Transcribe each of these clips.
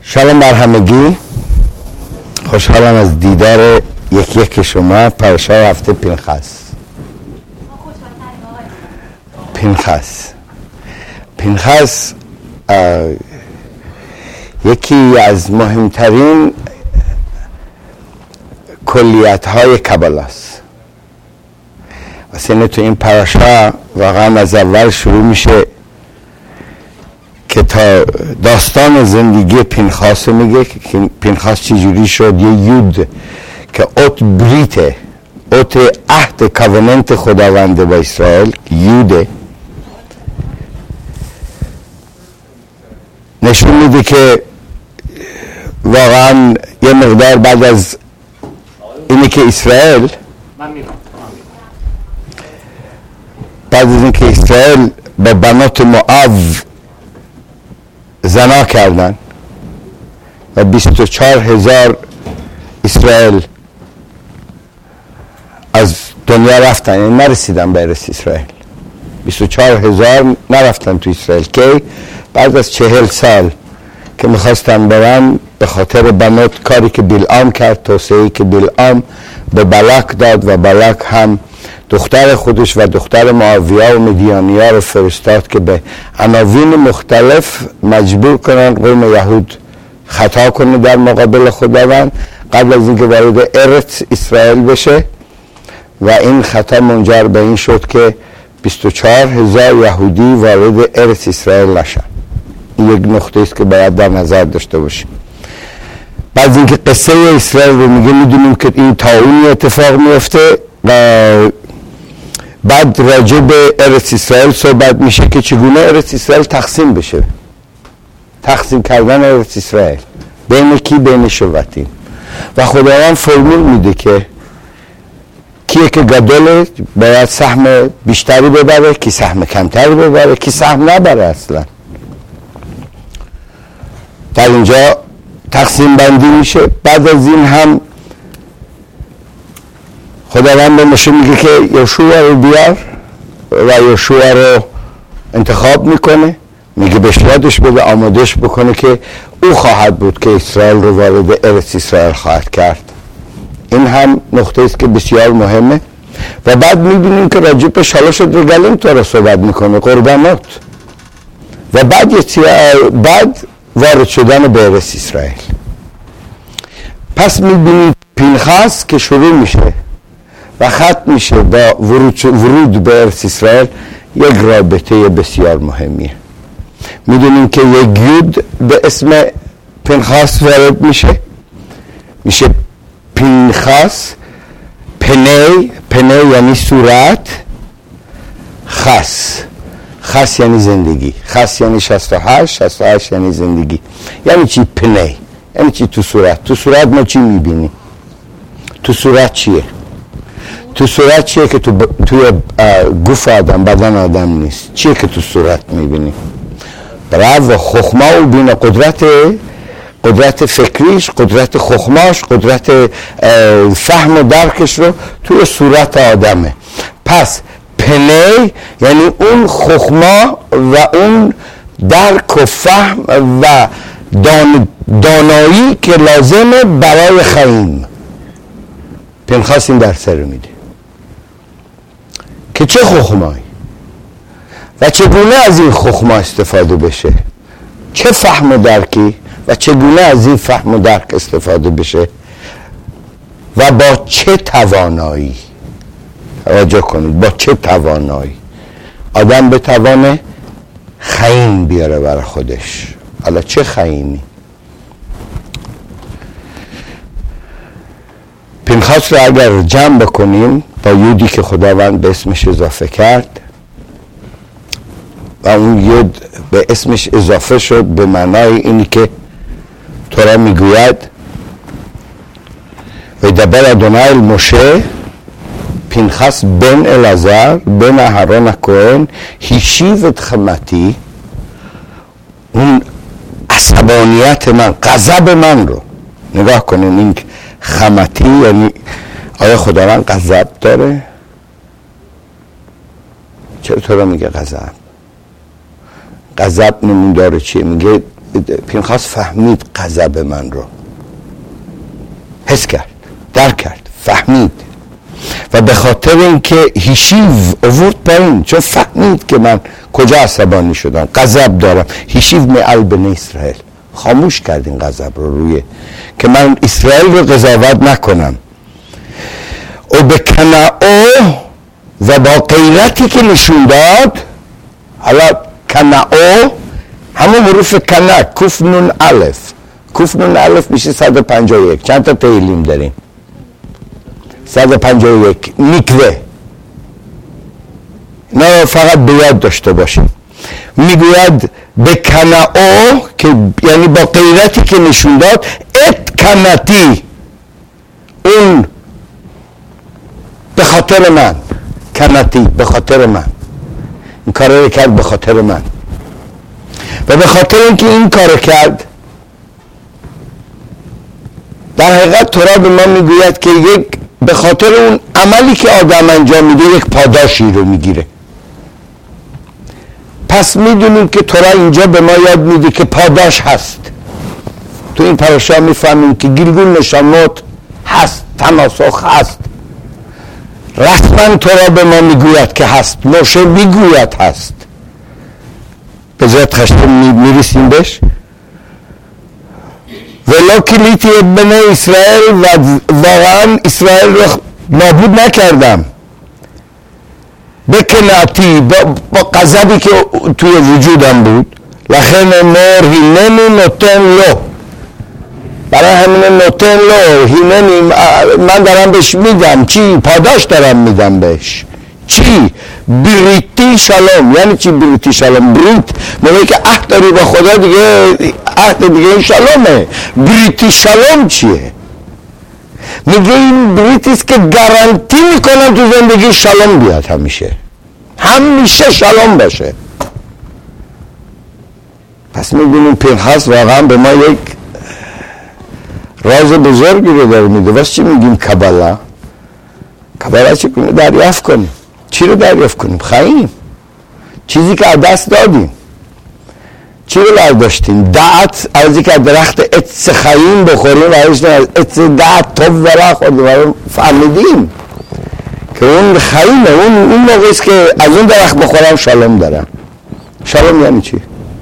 شالوم بر همگی. خوشحالم از دیدار یک شما. پرشای هفته پنخاس یکی از مهمترین کلیت های کباله است. واسه تو این پرشا واقعا از اول شروع میشه که تا داستان زندگی پنخاس میگه که پنخاس چجوری شد یه یود که اوت بریته، اوت عهد کاوننت خداوند با اسرائیل، یوده نشون میده که واقعا یه مقدار بعد از اینی که اسرائیل با بنات موآب زنا کردن و 24,000 اسرائیل از دنیا رفتن، یعنی نرسیدن به ارث اسرائیل. 24,000 نرفتن تو اسرائیل که بعد از 40 سال که میخواستن برن به خاطر بنات کاری که بلعام کرد، توصیه‌ای که بلعام به بلاک داد و بلاک هم دختر خودش و دختر معاویه و مدیانیه رو فرستاد که به عناوین مختلف مجبور کنن قوم یهود خطا کنه در مقابل خداوند قبل از اینکه وارد ارث اسرائیل بشه، و این خطا منجر به این شد که 24,000 یهودی وارد ارث اسرائیل نشن. این یک نقطه است که باید در نظر داشته باشیم. بعد اینکه قصه اسرائیل رو میدونیم که این طاعونی اتفاق میفته و بعد راجع به ارث اسرائیل صحبت میشه که چگونه ارث اسرائیل تقسیم بشه، تقسیم کردن ارث اسرائیل بین کی؟ بین شباطیم. و خداوند فرمول میده که کیه که گدله باید سهم بیشتری ببره، کی سهم کمتری ببره، کی سهم نبره. اصلا در اینجا تقسیم بندی میشه. بعد از این هم خداوند به موشه میگه که یشوع رو بیار و یشوع رو انتخاب میکنه، میگه بهش یادش بده، آمادش بکنه که او خواهد بود که اسرائیل رو وارد ارث اسرائیل خواهد کرد. این هم نقطه است که بسیار مهمه. و بعد میبینیم که راجع به شالش رگلیم تو رو صحبت میکنه، قربانات، و بعد وارد شدن به ارث اسرائیل. پس میبینیم پنخاس که شروع میشه و ختم میشه با ورود به ارث اسرائیل یک رابطه بسیار مهمیه. میدونیم که یک یود به اسم پنخاس وارد میشه پنخاس. پنه یعنی صورت، خاص یعنی زندگی، خاص یعنی 68 یعنی زندگی. یعنی چی پنه؟ یعنی چی تو صورت ما چی میبینیم؟ تو صورت چیه؟ تو صورت چیه که توی گوف آدم، بدن آدم نیست؟ چیه که تو صورت میبینی؟ برای خخما و بین قدرت فکریش، قدرت خخماش، قدرت فهم و درکش رو توی صورت آدمه. پس پنه یعنی اون خخما و اون درک و فهم و دانایی که لازمه برای خیم. پنخاس این درس رو میده که چه خخمایی و چگونه از این خخما استفاده بشه، چه فهم و درکی و چگونه از این فهم و درک استفاده بشه و با چه توانایی. توجه کنید، با چه توانایی آدم بتوانه خیم بیاره برای خودش. حالا چه خیمی؟ پنخاس رو اگر جمع بکنیم با یودی که خداوند به اسمش اضافه کرد و اون یود به اسمش اضافه شد به معنای اینی که تورا میگوید و دبر ادونای الموشه پنخاس بن العازر بن اهرون الکهن هیشیو خمتی. اون عصبانیت من، غضب من رو نگاه کنین. این خمتی یعنی آیا خداوند غضب داره؟ چرا تو رو میگه غضب نمون داره؟ چیه؟ میگه پینخاس فهمید غضب من رو، حس کرد، درک کرد، فهمید و به خاطر اینکه هیشیو آورد پایین، چون فهمید که من کجا عصبانی شدم، غضب دارم. هیشیو معل بنی اسرائیل، خاموش کرد این غضب رو روی که من اسرائیل رو قضاوت نکنم. و به کنعو و با غیرتی که نشون داد، حالا کنعو همون حروف کنع، کف نون الف، کف نون الف میشه 151. چند تا تیلیم داریم؟ 151. میکوه نه فقط بیاد داشته باشیم. میگوید به کنعو که یعنی با غیرتی که نشون داد، ات کنتی، اون به خاطر من، کنتی به خاطر من، این کار رو کرد به خاطر من. و به خاطر اینکه این کار کرد، در حقیقت تورا به ما میگوید که یک به خاطر اون عملی که آدم انجام میده یک پاداشی رو میگیره. پس میدونیم که تورا اینجا به ما یاد میده که پاداش هست. تو این پراشا میفهمیم که گیلگول نشامت هست، تناسخ هست. رسما تورا به ما میگوید که هست، موشه میگوید هست. به ذات خشتم میرسیم بهش. ولو کلیتی ابن اسرائیل و واقعا اسرائیل رو نابود نکردم، بکناتی با غضبی که توی وجودم بود. لخن مور هیننی نوتن لو، برای همین نوتن لو هیننی، من دارم بهش میدم چی؟ پاداش دارم میدم بهش. چی؟ بریتی شلوم. یعنی چی بریتی شلوم؟ بریت موقعی که عهد داری با خدا، دیگه عهد دیگه این شلومه. بریتی شلوم چیه؟ میگه این بریتیست که گارانتی میکنم تو زندگی شلوم بیاد، همیشه شلوم باشه. پس میبینیم پینخاس واقعا به ما یک راز بزرگی رو داره میده. واسه چی میگیم کبالا؟ کبالا چی کنیم؟ دریافت کنیم. چی رو دریافت کنیم؟ خواهیم چیزی که از دست دادیم. چی رو برداشتیم؟ دعت، از اینکه درخت عطس خییم بخوریم و از عطس دعت توب ورا خودیم فهمیدیم که اون خیمه، اون موقعیست که از اون درخت بخورم شالوم دارم. شالوم یعنی چی؟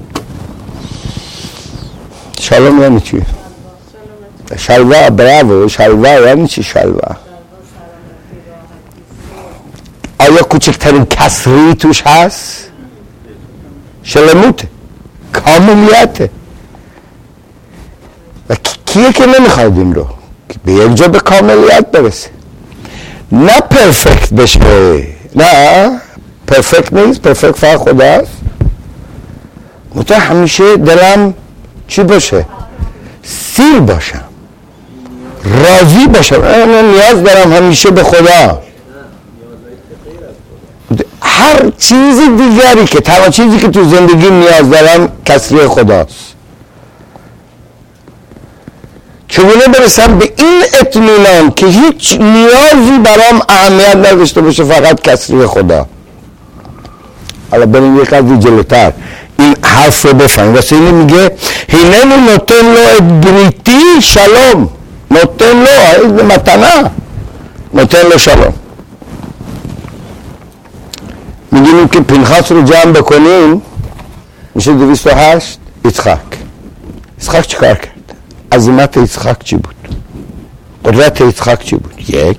شالوم یعنی چی؟ شلوه. براو. شلوه یعنی چی؟ شلوه آیا کوچکترین کسری توش هست؟ شلموت، کاملیته. و کیه که نمیخواد این رو که به یک جا به کاملیت برسه؟ نه پرفکت بشه، نه پرفکت نیست، پرفکت فقط خداست. متو همیشه دلم چی باشه؟ سیر باشم، راضی باشم. من نیاز دارم همیشه به خدا. هر چیز دیگری که تمام چیزی که تو زندگی نیاز دارم کسری خداست. چگونه برسم به این اطمینان که هیچ نیازی برام اهمیت نداشته باشه، فقط کسری خدا؟ حالا بریم یک قدری جلوتر این حرف رو بفهمیم. واسه اینه میگه هیننی نوتن لو بریتی شلوم، نوتن لو متنا، نوتن لو شلوم. میگیم که پینخاس رو جمع بکنیم میشه 208. اسحاق چی کار کرد؟ عظمت اسحاق چی بود؟ قدرت اسحاق چی بود؟ یک،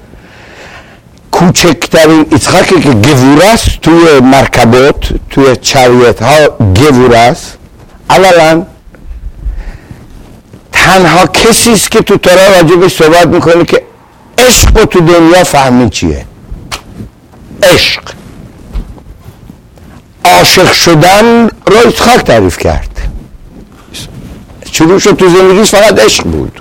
کوچکترین اسحاقی که گوراست توی مرکبات، توی چریت ها گوراست. اولا تنها کسیست که تو تورا راجبش صحبت میکنه که عشق رو تو دنیا فهمید چیه. عشق، عاشق شدن رو اسحاق تعریف کرد. شروع شد تو زندگیش فقط عشق بود.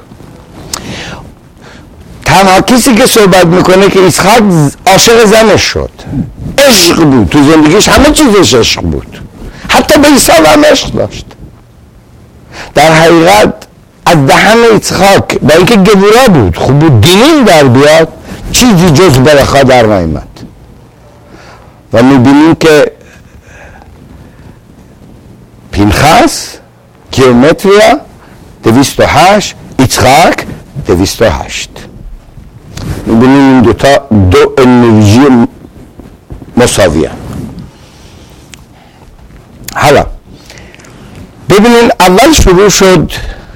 تنها کسی که صحبت میکنه که اسحاق عاشق زنش شد، عشق بود تو زندگیش، همه چیزش عشق بود، حتی به عیسی هم عشق داشت. در حقیقت از دهن اسحاق با اینکه گبورا بود، خوب بود دینین در بیاد، چیزی جز برخا در نایمد. و میبینیم که پینخاس گئومتریا 208 یצחק 208. میبینیم این دو انرژی مساوی هم. حالا ببینین اول شروع شد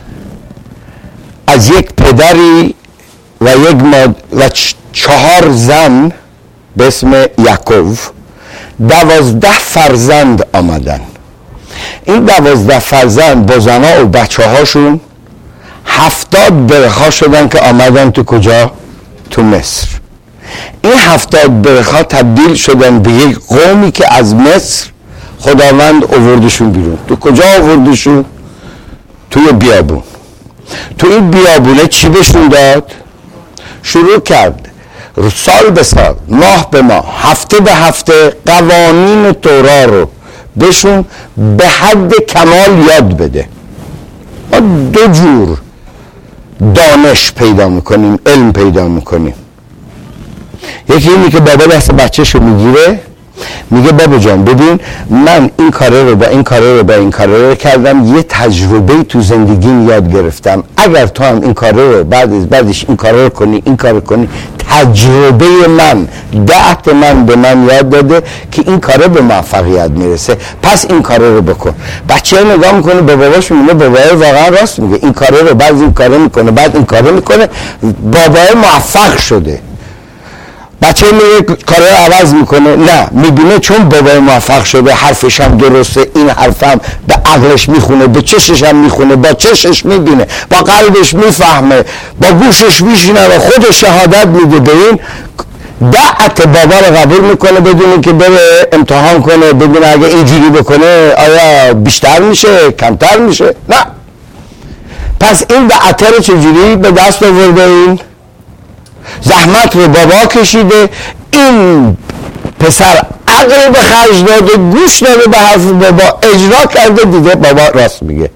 از یک پدری و و 4 زن به اسم یعقوب 12 فرزند آمدن. این 12 فرزند با زنها و بچه هاشون 70 برخا شدن که آمدن تو کجا؟ تو مصر. این 70 برخا تبدیل شدن به یک قومی که از مصر خداوند آوردشون بیرون. تو کجا آوردشون؟ توی بیابون. تو این بیابونه چی بهشون داد؟ شروع کرد سال به سال، ماه به ماه، هفته به هفته قوانین تورا رو بهشون به حد کمال یاد بده. ما 2 جور دانش پیدا میکنیم، علم پیدا میکنیم. یکی اینی که بابا دست بچه‌شو میگیره میگه بابا جان ببین من این کاره رو با این کاره رو با این کاره رو کردم، یه تجربه تو زندگیم یاد گرفتم، اگر تو هم این کاره رو بعدش این کاره رو کنی، این کار کنی، تجربه من دعت من به من یاد داده که این کاره به موفقیت میرسه، پس این کاره رو بکن. بچه نگاه میکنه به باباش میگه بابای واقعا راست میگه، این کاره رو بعد این کاره میکنه بعد این کاره میکنه، بابای موفق شده. بچه میگه کاره رو عوض میکنه، نه میبینه چون بابای موفق شده حرفش هم درسته، این حرفم به عقلش میخونه، به چشش هم میخونه، با چشش میبینه، با قلبش میفهمه، با گوشش میشینه و خود شهادت میده به این، دعت بابا رو قبول میکنه بدون که بره امتحان کنه ببینه اگه اینجوری بکنه آیا بیشتر میشه کمتر میشه. نه، پس این دعت رو چجوری به دست آورده؟ این زحمت رو بابا کشیده، این پسر عقل به خرج داده، گوش داده به حرف بابا، اجرا کرده، دیگه بابا راست میگه.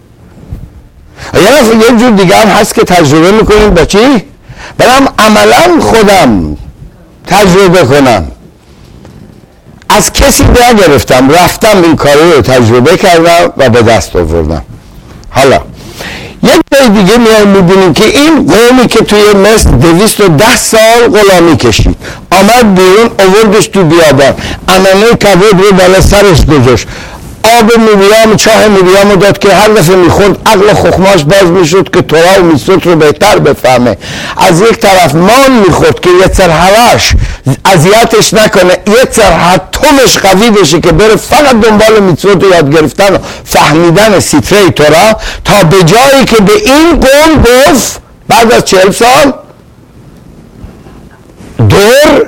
یه جور دیگه هم هست که تجربه میکنیم با چی؟ برم عملا خودم تجربه کنم، از کسی نگرفتم، رفتم این کاری رو تجربه کردم و به دست آوردم. حالا یک جای دیگه میبینیم که این قومی که توی مصر 210 سال غلامی کشید، آمد بیرون، آوردش تو بیابان، عمله کبود رو بالا سرش گذاشت، آب میریام چاه میریام رو داد که هر دفعه میخورد عقل خخماش باز میشد که تورا و میسوت رو بهتر بفهمه. از یک طرف مان میخورد که یه سر هواش اذیتش نکنه، یه سر حتمش قوی بشه که بره فقط دنبال میسوت رو یاد گرفتن و فهمیدن سیتره تورا، تا به جایی که به این قوم گفت بعد از 40 سال دور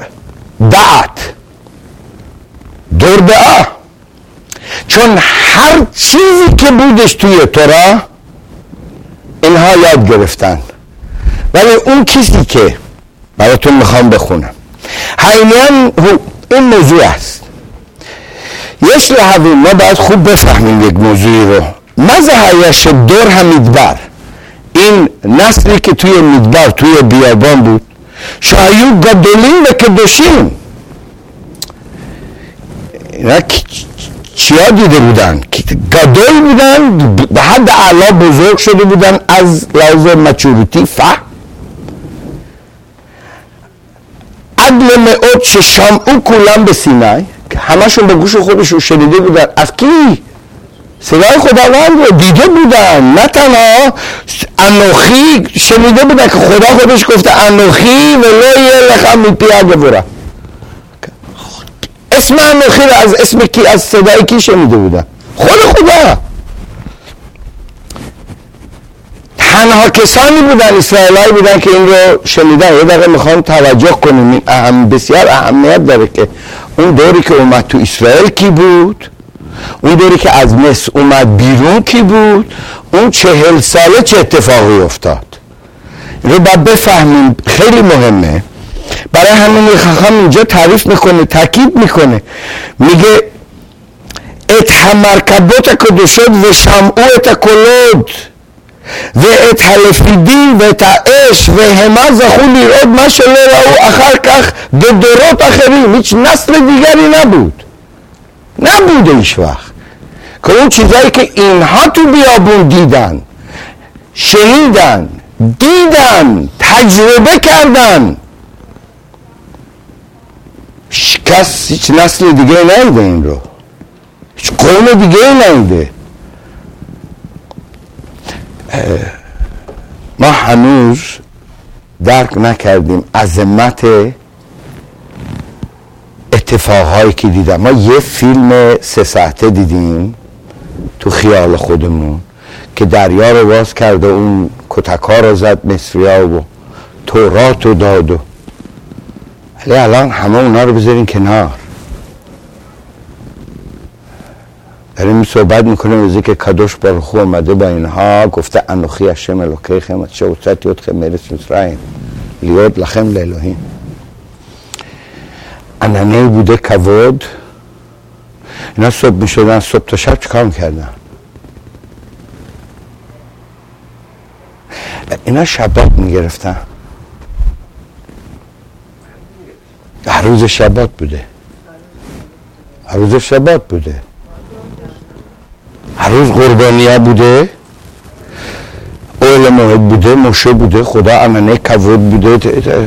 دعا، چون هر چیزی که بودش توی تورا اینها یاد گرفتن، ولی اون کسی که براتون میخوام بخونم حینیان این موضوع است. یش لحظه ما باید خوب بفهمیم یک موضوعی رو. مزه هایش دور هم میدبر، این نسلی که توی میدبر توی بیابان بود، شایو گدولین و کدوشین، چیا دیده بودن؟ گدول بودن، به حد اعلا بزرگ شده بودن از لحاظ مچوریتی، فهم، عدل مئات ششام او کلم به سینای، که همشون به گوش خودشون شنیده بودن. از کی؟ صدای خداوند رو دیده بودن، نه تنها انوخی شنیده بودن که خدا خودش گفته انوخی ولای لخم میپیه گفره. اسم انوخی رو از اسم کی، از صدای کی شنیده بودن؟ خدا. تنها کسانی بودن، اسرائیلایی بودن که این رو شنیدن. یه دقیقه میخوام توجه کنیم، بسیار اهمیت داره که اون دوری که اومد تو اسرائیل کی بود، اون دوری که از مصر اومد بیرون کی بود، اون 40 ساله چه اتفاقی افتاد. این رو باید بفهمیم، خیلی مهمه. برای همین خواهم اینجا تعریف میکنه، تاکید میکنه، میگه ات همرکبوت کدوشد و شمعو ات کلود و ات حلفیدی و ات اش و همه زخو لیرود مشله رو اخر کخ به درات اخرین. هیچ نسل دیگری نبود هیچ وقت. که اون چیزایی که اینها تو بیابون دیدن، شنیدن، دیدن، تجربه کردن، هیچ نسل دیگه ندیده این رو، هیچ قوم دیگه ندیده. ما هنوز درک نکردیم عظمت اتفاقهایی که دیدم. ما یه فیلم 3 ساعته دیدیم تو خیال خودمون که دریا رو باز کرد و اون کتکا رو زد مصری‌ها و تورات رو داد، ولی الان همه اونا رو بذارین کنار. داریم صحبت میکنیم از که کدوش بارخو اومده با اینها گفته انوخی هشم الوکیکم شوچت یدخل میرس مصرعیم لیود لخم لالهیم. انانه بوده کود. اینا صبح میشدن صبح تا شب چیکار میکردن؟ اینا شبات میگرفتن. هر روز شبات بوده، هر روز شبات بوده، هر روز قربانیه بوده، اول موعد بوده، موشه بوده، خدا امنه کود بوده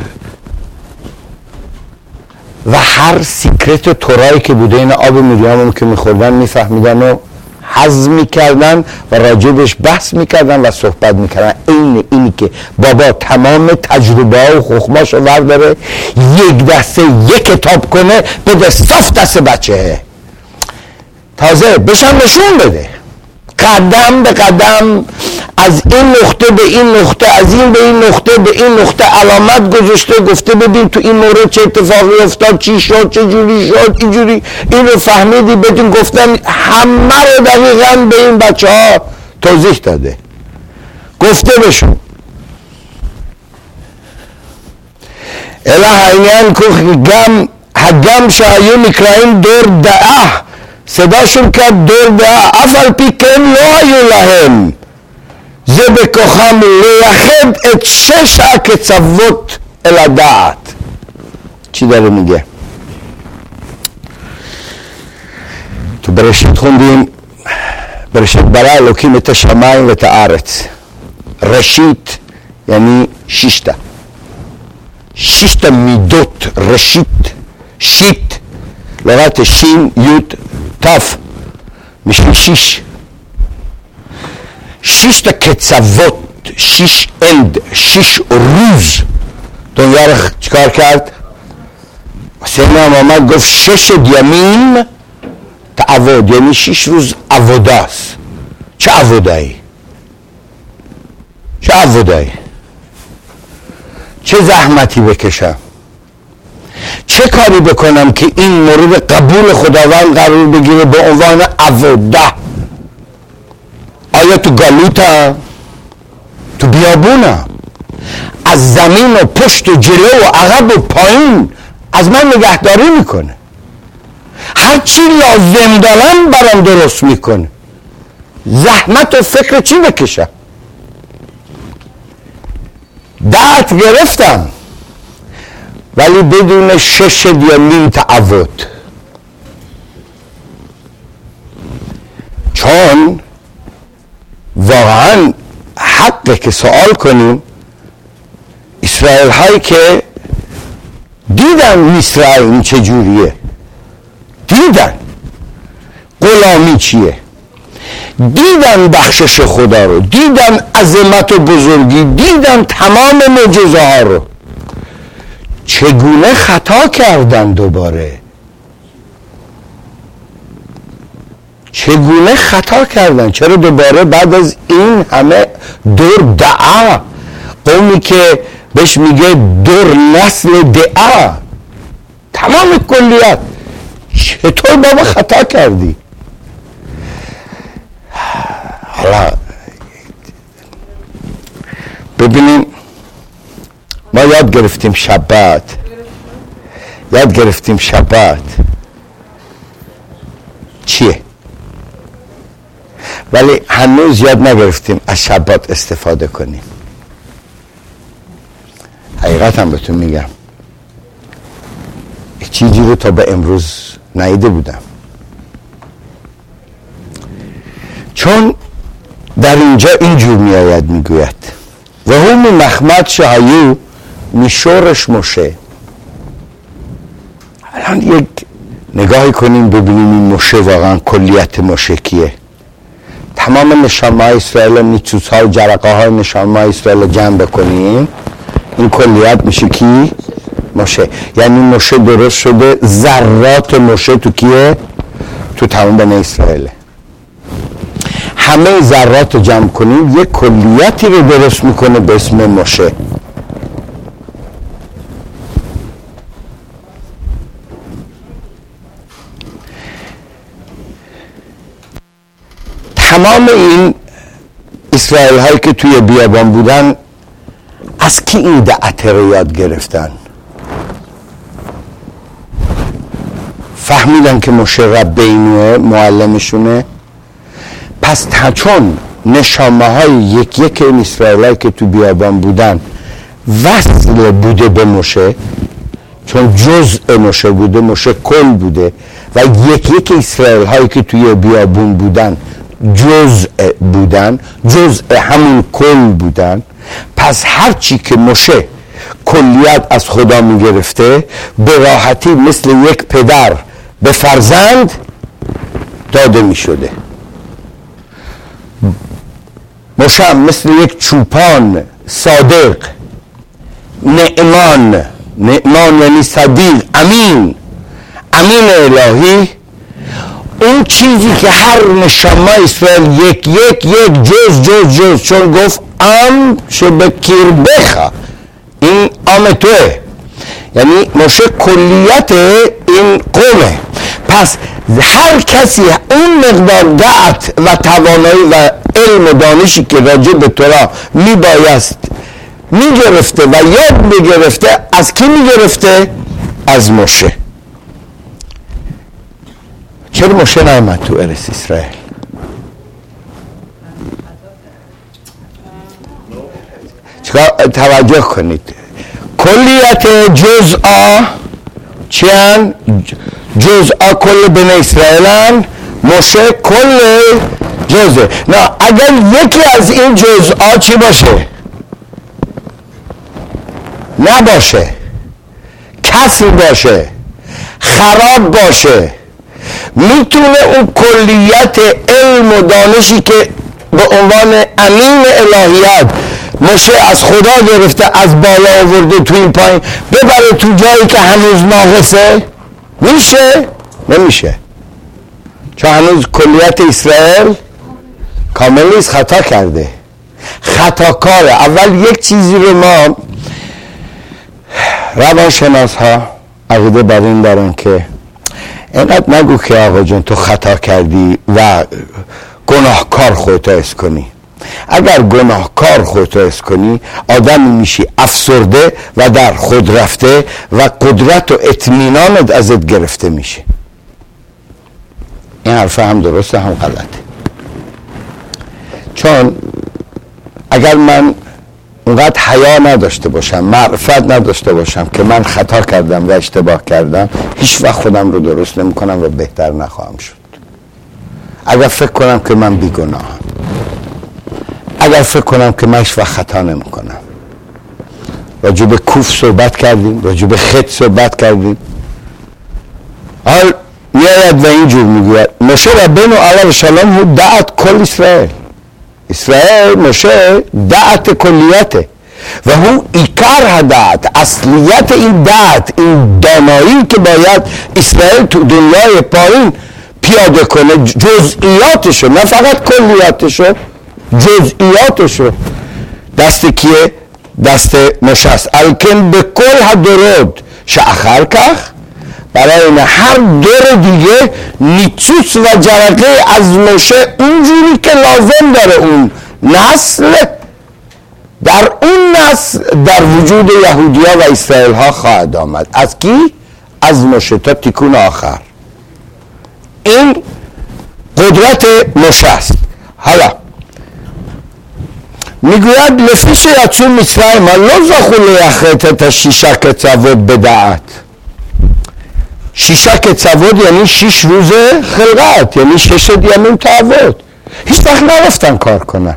و هر سیکرت تورایی که بوده این آب مریم که میخوردن میفهمیدن و هضم میکردن و راجبش بحث میکردن و صحبت میکردن. اینی که بابا تمام تجربه ها و خخماشو ورداره یک دسته یک کتاب کنه بده صف دست بچه، تازه بشن نشون بده قدم به قدم از این نقطه به این نقطه، از این به این نقطه به این نقطه علامت گذاشته، گفته ببین تو این مورد چه اتفاقی افتاد، چی شد، چه جوری شد، اینجوری این رو فهمیدی، بدون گفتن همه رو دقیقاً به این بچه ها توضیح داده، گفته بشون اله اینیان که هگم شایو میکرائیم دور دعه صداشون کرد دور دعه افل پیکن لایو لهم זה בכוחם לייחד את 6 הקצוות אל הדעת. چی داره میگه؟ تو בראשית خوندیم בראשית ברא אלוקים את השמיים ואת הארץ. ראשית یعنی 6 מידות ראשית, שיט לغת שין י' ת' משל 6 קצוות, 6 اند, 6 روز دنیا رو چکار کرد؟ سیدنا محمد گفت 6 یمین تعود، یعنی 6 روز عبوده است. چه عبوده‌ای؟ چه عبوده‌ای؟ چه زحمتی بکشم؟ چه کاری بکنم که این مورد قبول خداوند قرار بگیره به عنوان عبوده؟ آیا تو گالوتا؟ تو بیابونا؟ از زمین و پشت و جلو و عقب و پایین از من نگهداری میکنه، هر چی لازم دارم برام درست میکنه. زحمت و فکر چی بکشم؟ دعت گرفتم ولی بدون 6 یمین تعود، چون واقعا حقه که سوال کنیم. اسرائیل هایی که دیدن مصر چجوریه، دیدن غلامی چیه، دیدن بخشش خدا رو، دیدن عظمت و بزرگی، دیدن تمام معجزه ها رو، چگونه خطا کردن دوباره، چگونه خطا کردن؟ چرا دوباره بعد از این همه دور دعا، قومی که بهش میگه دور نسل دعا، تمام کلیت، چطور بابا خطا کردی؟ حالا ببینیم، ما یاد گرفتیم شبات چیه، ولی هنوز یاد نگرفتیم از شبات استفاده کنیم. حقیقت هم بهتون میگم چیزی رو تا به امروز ندیده بودم. چون در اینجا اینجور می آید می گوید و هم محمد شهایو میشورش مشه. الان یک نگاهی کنیم ببینیم این مشه واقعا کلیت مشه کیه. تمام نشانه های اسرائیل، نیچوس ها و جرقه های نشانه های اسرائیل جمع بکنیم، این کلیت میشه کی؟ مشه. یعنی مشه درست شده، ذرات مشه تو کیه؟ تو تمام بنی اسرائیل. همه ذرات رو جمع کنیم یک کلیتی رو درست میکنه به اسم مشه. تمام این اسرائیل هایی که توی بیابان بودن از کی این دعته رو یاد گرفتن؟ فهمیدن که مشه ربینوه، معلمشونه. پس چون نشانه های یک این اسرائیل هایی که توی بیابان بودن وصل بوده به مشه، چون جزء مشه بوده، مشه کل بوده و یک اسرائیل هایی که توی بیابان بودن جزء بودن، جزء همون کل بودن. پس هرچی که مشه کلیت از خدا می گرفته به راحتی مثل یک پدر به فرزند داده می شده. مشه مثل یک چوپان صادق، نعمان یعنی صدیق، امین الهی، اون چیزی که هر نشانه اسرائیل یک جز چون گفت ام شبکیر بخا، این ام توه، یعنی مشه کلیت این قومه. پس هر کسی اون مقدار دعت و توانایی و علم و دانشی که راجع به تورا میبایست میگرفته و یاد میگرفته، از کی میگرفته؟ از مشه. چرا مشه نایمد تو ارث اسرائیل؟ چرا توجه کنید، کلیت جزءا چیان؟ جزءا کل بنی اسرائیلن، مشه کل جزء. نه اگر یکی از این جزءا چی باشه؟ نباشه، کسر باشه، خراب باشه، میتونه اون کلیت علم و دانشی که به عنوان امین الهیات مشه از خدا گرفته، از بالا آورده تو این پایین، ببره تو جایی که هنوز ناقصه؟ میشه؟ نمیشه، چون هنوز کلیت اسرائیل کامل نیست، خطا کرده، خطاکاره. اول یک چیزی رو ما روانشناس ها عقیده بر این دارن که اینقدر نگو که آقا جون تو خطا کردی و گناهکار خودت حس کنی. اگر گناهکار خودت حس کنی آدمی میشی افسرده و در خود رفته و قدرت و اطمینانت ازت گرفته میشه. این حرف هم درسته هم غلطه. چون اگر من اونقدر حیا نداشته باشم، معرفت نداشته باشم که من خطا کردم و اشتباه کردم، هیچ وقت خودم رو درست نمی کنم و بهتر نخواهم شد. اگر فکر کنم که من بیگناهم، اگر فکر کنم که من هیچ وقت خطا نمی کنم. راجع به کوف صحبت کردیم، راجع به خط صحبت کردیم. حال میاید و اینجور میگوید مشه ربینو علیه السلام هو دعت کل اسرائیل مشه دعت کلیته و هو ایکار هدعت، اصلیت این دعت، این دانایی که باید اسرائیل تو دنیای پایین پیاده کنه، جزئیاتشو، نه فقط کلیاتشو، جزئیاتشو دست کیه؟ دست مشه است. الکن به کل هدرود شاخر کخ، برای این هر دور دیگه نیچوس و جرقه از مشه اونجوری که لازم داره اون نسل، در اون نسل در وجود یهودیا و اسرائیل ها خواهد آمد. از کی؟ از مشه تا تیکون آخر. این قدرت مشه است. حالا میگوید لفیش یچون مصرعیم لو زخو لیخرت تا شیشک چوود بدعت. شیشک چوود یعنی 6 روز خلقت، یعنی 6 یمین تعوود. هیچ وقت نرفتن کار کنن.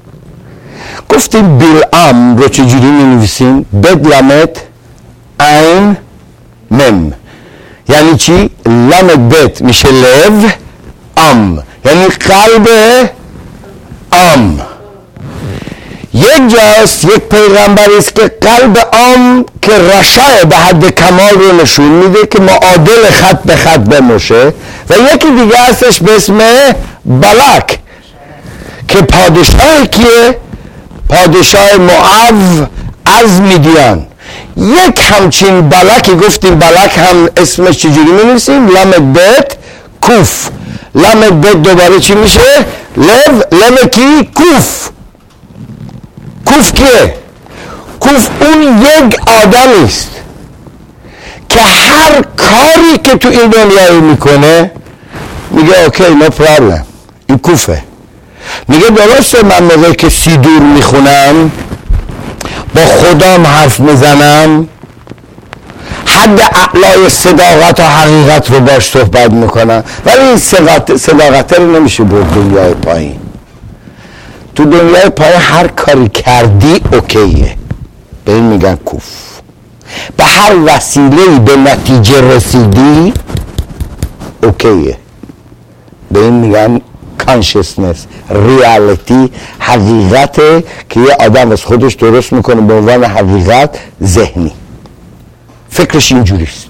گفتیم بلعام رو چجوری می‌نویسیم؟ بد لامت عین مم. یعنی چی؟ لامت بد میشه لو، ام یعنی قلب ام. یک جاست یک پیغمبری است که قلب ام که رشای به حد کمال رو نشون میده که معادل خط به خط بموشه، و یکی دیگه هستش به اسم بلک که پادشاه کیه؟ پادشاه موآب از میدیان. یک همچین بلکی گفتیم. بلک هم اسمش چجوری می‌نویسیم؟ لام بت کوف. لام بت دوباره چی میشه؟ لام کی؟ کوف. کوف کیه؟ کوف اون یک آدمی است که هر کاری که تو این دنیا میکنه میگه اوکی نو پرابلم، این کوفه. میگه درسته من موقعی که سیدور میخونم با خدام حرف میزنم حد اعلای صداقت و حقیقت رو باش صحبت میکنم، ولی این صداقت رو نمیشه برد دنیای پایین. تو دنیای پایین هر کاری کردی اوکیه، به این میگن کوف. به هر وسیله‌ای به نتیجه رسیدی اوکیه، به این میگن کانشسنس، ریالیتی، حقیقته که یه آدم از خودش درست میکنه به عنوان حقیقت ذهنی. فکرش اینجوریست.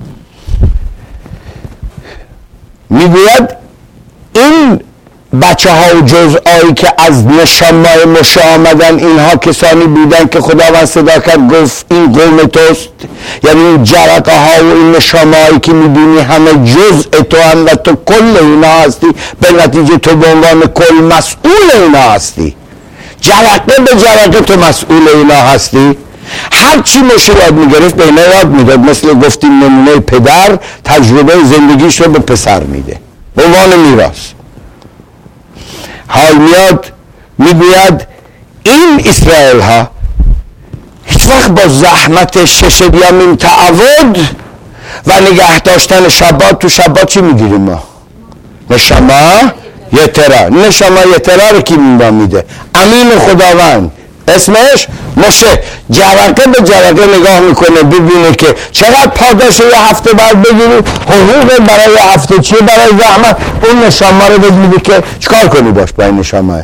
میگوید این بچه ها و جزءایی که از نشانهای مشا آمدن اینها کسانی بودن که خداوند صدا کرد گفت این قوم توست، یعنی این جرقه ها و این نشانهایی که میبینی همه جزء تو هم و تو کل اینا هستی، به نتیجه تو به عنوان کل مسئول اینا هستی. جرقه به جرقه تو مسئول اینا هستی. هر چی مشه یاد میگرفت به اینا یاد میداد. مثل گفتیم نمونه پدر تجربه زندگیش رو به پسر میده به عنوان میراث. حال میاد میگوید این اسرائیل ها هیچ وقت با زحمت 6 یامین تعود و نگه داشتن شبات، تو شبات چی میگیریم ما؟ نشما یترا. نشما یترا رو کی میده؟ امین خداوند، اسمش مشه. جرقه به جرقه نگاه میکنه ببینه که چقدر پاداش یه هفته بعد بگیری، حقوق برای یه هفته چیه، برای زحمت. اون نشما رو بهت میده که چیکار کنی باش با این نشما.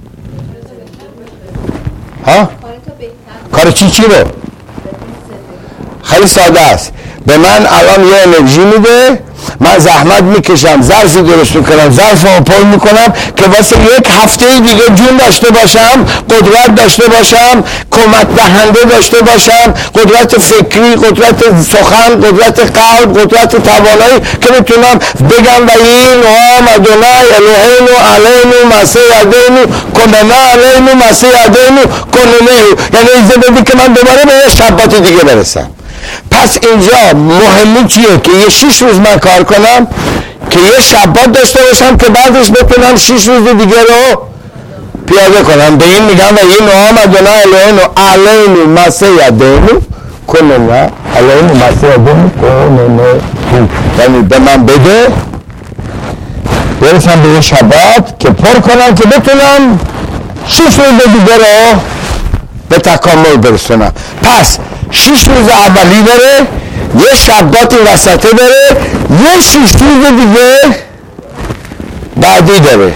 ها؟ کار چی رو؟ خیلی ساده است. به من الان یه انرژی میده، من زحمت میکشم، ظرفی درست میکنم، ظرف رو پر میکنم که واسه یک هفته دیگه جون داشته باشم، قدرت داشته باشم، کمک دهنده داشته باشم، قدرت فکری، قدرت سخن، قدرت قلب، قدرت توانایی که بتونم بگم و این نام ادونای الهیנו علیנו معصی یدیנו کننا علیנו معصی یدیנו کننه، یعنی ایزه بدی که من دوباره به یه شبات دیگه برسم. پس اینجا مهمی چیه؟ که یه 6 روز من کار کنم که یه شبات داشته باشم که بعدش بتونم 6 روز دیگه رو پیاده کنم. به این میگم و این نام ادونای الهیנו علیנו معصی یدیנו کننا علیנו معصی یدیנו کننه، یعنی به من بده برسم به یه شبات که پر کنم که بتونم 6 روز دیگه رو به تکامل برسونم. پس 6 روز اولی داره، یه شبات این وسطه داره، یه 6 روز دیگه بعدی داره.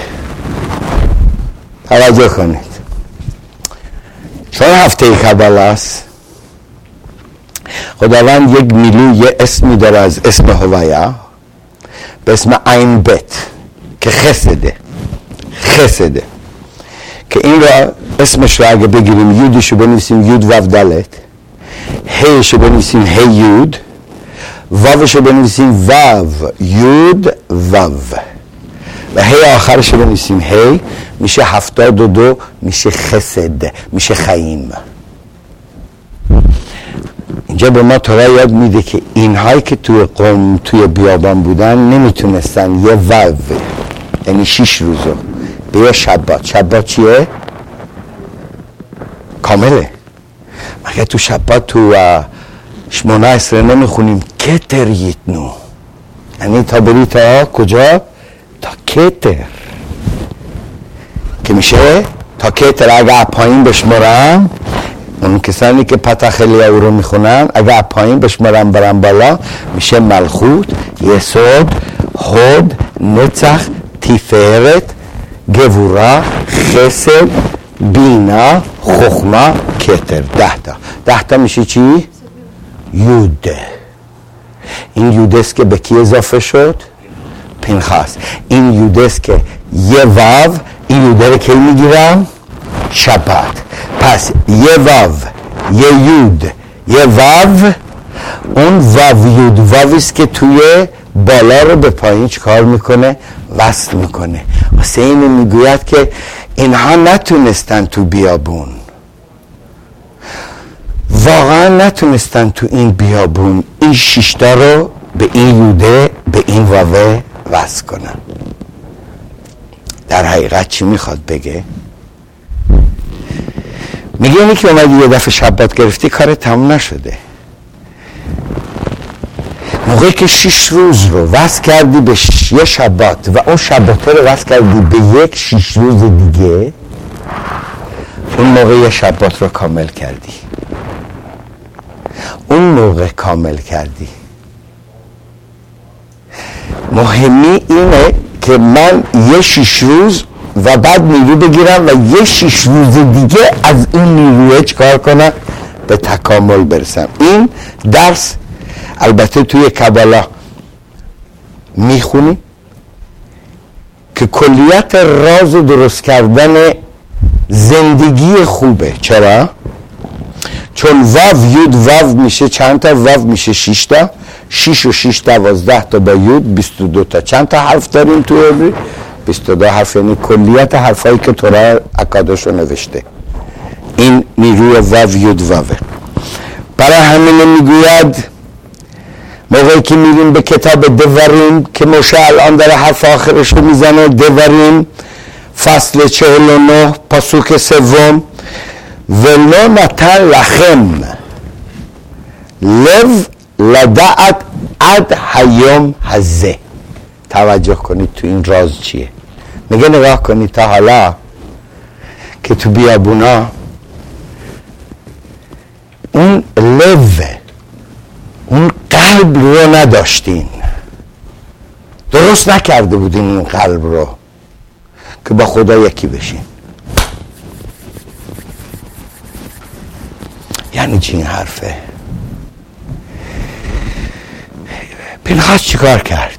توجه کنید، چون هفته کباله است خداوند یک میلو یه اسمی داره از اسم هویا به اسم عین بت که خسده که این را اسمش را اگه بگیریم یودشو بنویسیم یود وو دالت، هیشو بنویسیم هی یود، واوشو بنویسیم واو یود واو و هی آخرشو بنویسیم هی، میشه 72، میشه خسد، میشه خیم. اینجا به ما تورا یاد میده که اینهایی که توی قوم توی بیابان بودن نمیتونستن یه واو یعنی 6 روزو به یه شبات چیه؟ کامله. مگه تو شبات تو 18 نمیخونیم کتر یتنو، یعنی تا بری تا کجا؟ تا کتر. که میشه تا کتر. اگه پایین بشمارم، اون کسانی که پتخلی او رو میخونن، اگه پایین بشمارم برم بالا، میشه ملخوت، یسود، هود، نצח، تیفرت، گورا، خسد، بینا، خخما، کتر. 10 تا میشه چی؟ یوده. این یوده است که به کی اضافه شد؟ پینخاس. این یوده است که یه واو، این یوده رو کی میگیرم؟ شبات. پس یه واو، یه یود، یه واو، اون واو یود واوی است که توی بالا رو به پایین چکار میکنه؟ وصل میکنه. واسه اینو میگوید که اینها نتونستن تو بیابون، واقعا نتونستن تو این بیابون این 6 تا رو به این یوده، به این واوه وصل کنن. در حقیقت چی میخواد بگه؟ میگه اینی که اومدی یه دفعه شبات گرفتی کار تموم نشده. موقعی که 6 روز رو وصل کردی به یه شبات و اون شبات رو وصل کردی به یک 6 روز دیگه، اون موقع یه شبات رو کامل کردی. اون موقع کامل کردی. مهمی اینه که من یه 6 روز و بعد نیرو بگیرم و یه 6 روز دیگه از این نیروه چکار کنم؟ به تکامل برسم. این درس البته توی کبالا میخونی که کلیت راز درست کردن زندگی خوبه. چرا؟ چون واو یود واو میشه چند تا؟ واو میشه 6 تا. 6 و 6 12 تا با یود 22 تا. چند تا حرف داریم توی عبری؟ 22 حرف. یعنی کلیت حرفایی که تورا اکادش رو نوشته. این نیروی واو یود واوه. برای همین میگوید موقعی که میریم به کتاب دوریم که موشه الان داره حرف آخرش رو میزنه، دوریم فصل 49 پاسوک 3 ولو نتن لخم لو لدعت عد هیوم هزه. توجه کنید تو این راز چیه. میگه نگاه کنید تا حالا که تو بیابونا اون لو، اون قلب رو نداشتین، درست نکرده بودین این قلب رو که با خدا یکی بشین. یعنی چی این حرفه؟ پینخاس چی کار کرد؟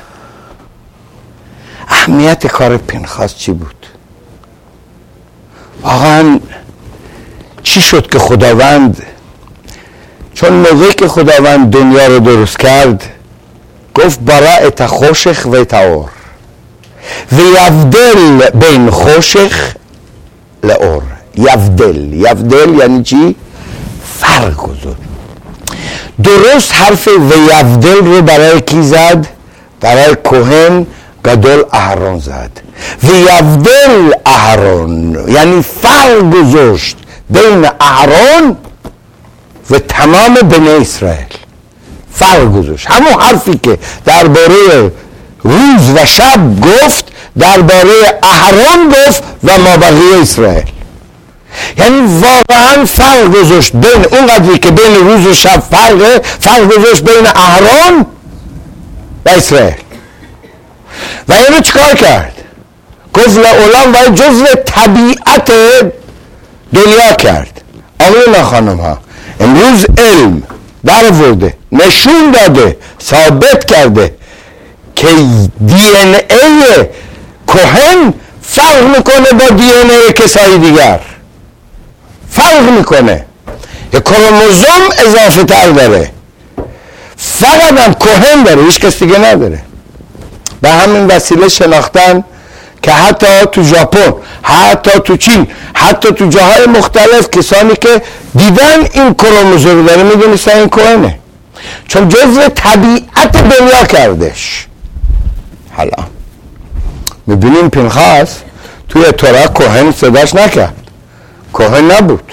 اهمیت کار پینخاس چی بود؟ واقعا چی شد که خداوند، چون موقعی که خداوند دنیا رو درست کرد گفت برای خشک و تاور و یفدل بین خشک لأور. یفدل یعنی چی؟ فرق گذاشت. درست حرف و یفدل رو برای کی زد؟ برای کوهن گدول اهرون زد. و یفدل اهرون یعنی فرق گذاشت بین اهرون و تمام بنی اسرائیل. فرق گذاشت. همون حرفی که درباره روز و شب گفت درباره اهرون گفت و مابقی اسرائیل. یعنی واقعا فرق گذاشت بین اون قدری که بین روز و شب فرق گذاشت بین اهرون و اسرائیل. و اینو چکار کرد؟ گفت لعالم و جزء طبیعت دنیا کرد. آقایون خانم ها، امروز علم در ورده نشون داده، ثابت کرده که دی ان ای کوهن فرق میکنه با دی ان ای کسای دیگر. فرق میکنه. یه کروموزوم اضافه تر داره. فقط هم کوهن داره، هیچ کس دیگه نداره. به همین وسیله شناختن که حتی تو ژاپن، حتی تو چین، حتی تو جاهای مختلف کسانی که دیدن این کروموزوم رو داره میدونستن این کوهنه، چون جزء طبیعت دنیا کردش. حالا میبینیم پینخاس توی تورا کوهن صداش نکرد، کوهن نبود.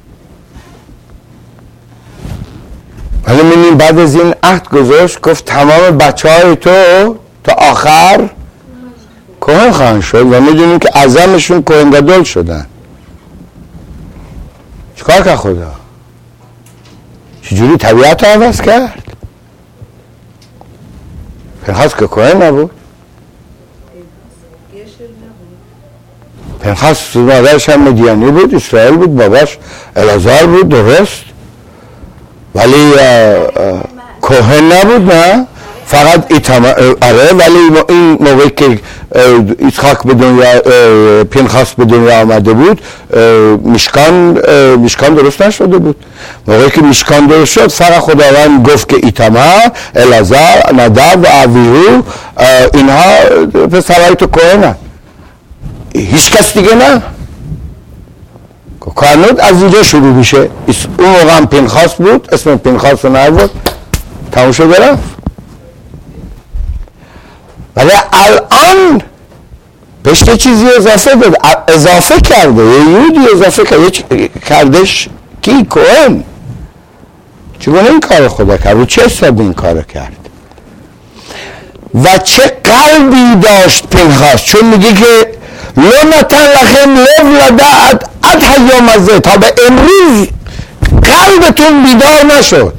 ولی میبینیم بعد از این عهد گذاشت، گفت تمام بچه های تو تا آخر کهن خواهند شد و میدونیم که اعظمشون کهن گدول شدن. چیکار کرد خدا؟ چجوری طبیعت رو عوض کرد؟ پنخاس که کهن نبود، پنخاس مادرش هم مدیانی بود، اسرائیل بود، باباش العازر بود، درست، ولی کهن نبود. نه فقط آره، ولی این موقعی که اسحاق به دنیا، پنخاس به دنیا آمده بود، مشکان درست نشده بود. موقعی که مشکان درست شد فقط خداوند گفت که ایتمار، العازر، ندب و اویهو اینها پسرای تو کهنن، هیچ کس دیگه نه. کهنوت از اینجا شروع میشه. اون موقع هم پنخاس بود، اسم پنخاس رو نبود، تموم شد رفت. ولی الان بهش یه چیزی اضافه کرده، یه یودی اضافه کردش کی؟ کهن. چگونه این کار خدا کرد و چه حساب این کار کرد و چه قلبی داشت پنخاس؟ چون میگه که لونتن لخم لو لدعت اد حیام ازه، تا به امروز قلبتون بیدار نشد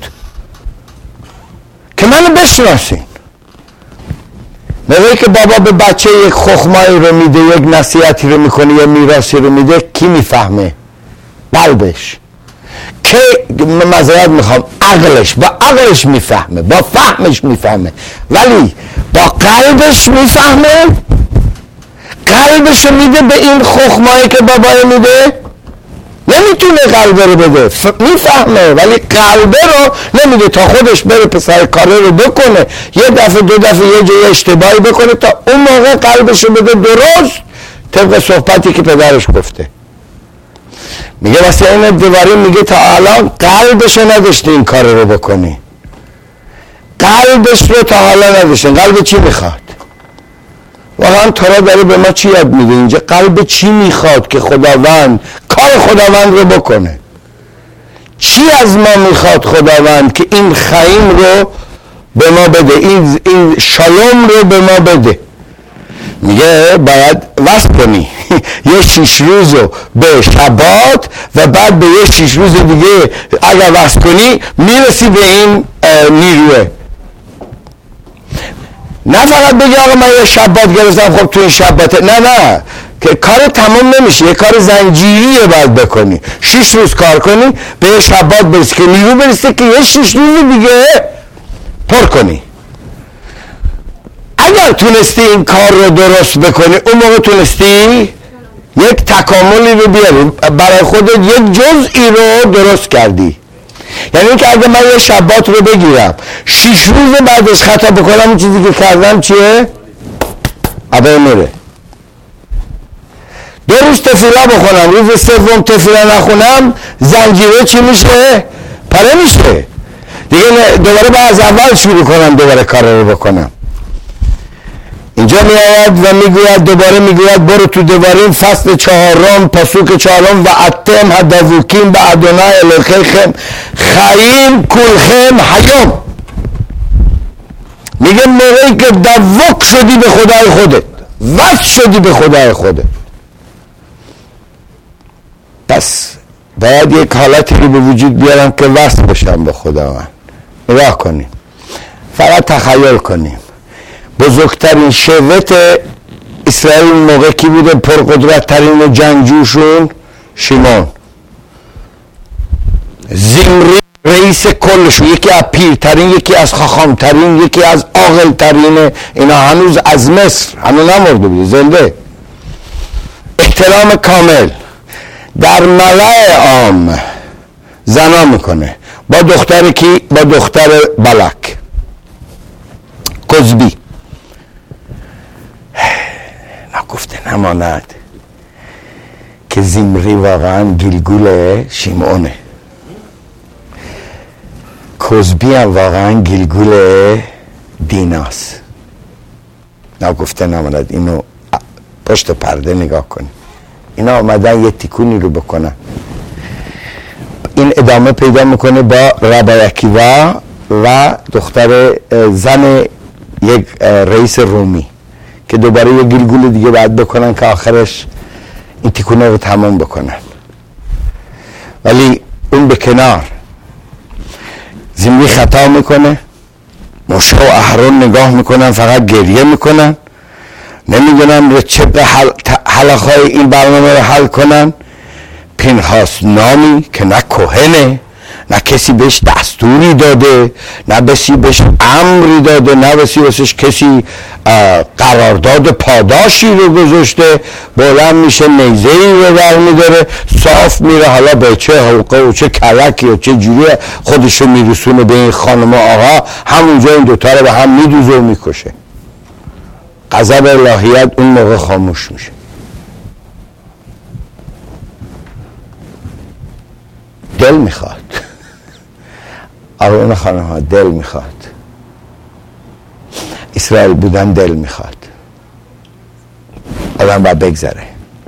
که منو بشناسین. موقعی که بابا به بچه یک خخمایی رو میده، یک نصیحتی رو میکنه، یا میراثی رو میده، کی میفهمه؟ قلبش. که معذرت میخوام، عقلش، با عقلش میفهمه، با فهمش میفهمه، ولی با قلبش میفهمه. قلبش رو میده به این خخمایی که بابا میده، نمیتونه قلبه رو بده، میفهمه ولی قلبه رو نمیده تا خودش بره پسر کاره رو بکنه، یه دفعه دو دفعه یه جای اشتباهی بکنه تا اون موقع قلبش رو بده درست طبق صحبتی که پدرش گفته. میگه واسه این دوباره میگه تا الان قلبش رو نداشته این کار رو بکنی، قلبش رو تا حالا نداشته. قلب چی میخواد؟ واقعا تورا داره به ما چی یاد میده اینجا؟ قلب چی میخواد که خداوند کار خداوند رو بکنه؟ چی از ما میخواد خداوند که این خیم رو به ما بده، این شالوم رو به ما بده؟ میگه باید وصل کنی یه 6 روز رو به شبات و بعد به یه 6 روز دیگه اگر وصل کنی میرسی به این نیروه. نه فقط بگی آقا من یه شبات گرفتم خب تو این شبات، نه که کار تمام نمیشه، یه کار زنجیریه باید بکنی. 6 روز کار کنی به یه شبات برسی که نیرو برسه که یه 6 روز دیگه پر کنی. اگر تونستی این کار رو درست بکنی اون موقع تونستی یک تکاملی رو بیاری، برای خودت یک جزئی رو درست کردی. یعنی اینکه اگه من یه شبات رو بگیرم 6 روز بعدش خطا بکنم، اون چیزی که کردم چیه؟ عبای میره. 2 روز تفیلا بخونم، روز سوم تفیلا نخونم، زنجیره چی میشه؟ پره میشه دیگه. دوباره باید از اول شروع کنم دوباره کار رو بکنم. اینجا می آید و میگوید، دوباره میگوید برو تو دوباره فصل 4 پاسوک 4 و اتم هدووکیم به ادونای الهیکم خیم کلخم حیوم. میگه موقعی که دوک شدی به خدای خودت، وصل شدی به خدای خودت، پس باید یک حالتی رو به وجود بیارم که وصل بشم به خداوند. نگاه کنیم، فقط تخیل کنیم بزرگترین شوت اسرائیل موقع کی بوده؟ پرقدرت ترین و جنگجوشون شیمون. زمری رئیس کلشون، یکی از پیرترین، یکی از خاخامترین، یکی از عاقلترین. اینا هنوز از مصر هنوز نمرده بود، زنده. احترام کامل در ملأ عام زنا میکنه با دختر کی؟ با دختر بلک کزبی. نگفته نماند که زمری واقعا گلگول شیمونه، کزبی هم واقعا گلگول دیناست. نگفته نماند. اینو پشت پرده نگاه کنی، اینا آمدن یه تیکونی رو بکنن. این ادامه پیدا میکنه با ربای عکیوا و دختر زن یک رئیس رومی که دوباره یه گلگول دیگه باید بکنن که آخرش این تیکونه رو تمام بکنن. ولی اون به کنار، زمری خطا میکنه، موشه و اهرون نگاه میکنن فقط گریه میکنن، نمیدونم رو چه حلقهای این برنامه رو حل کنن. پینهاس نامی که نه کهنه، نه کسی بهش دستوری داده، نه کسی بهش امری داده، نه کسی قرارداد پاداشی رو گذاشته، بلند میشه نیزه‌ای رو برمی‌داره، صاف میره، حالا به چه حلقه و چه کلکی و چه جوری خودشو میرسونه به این خانم و آقا، همونجا این دوتا رو به هم میدوزه و میکشه. غضب الهیت اون موقع خاموش میشه. دل میخواد، اون خانم ها دل میخواد. اسرائیل بودن دل میخواد. آدم باید بگذره.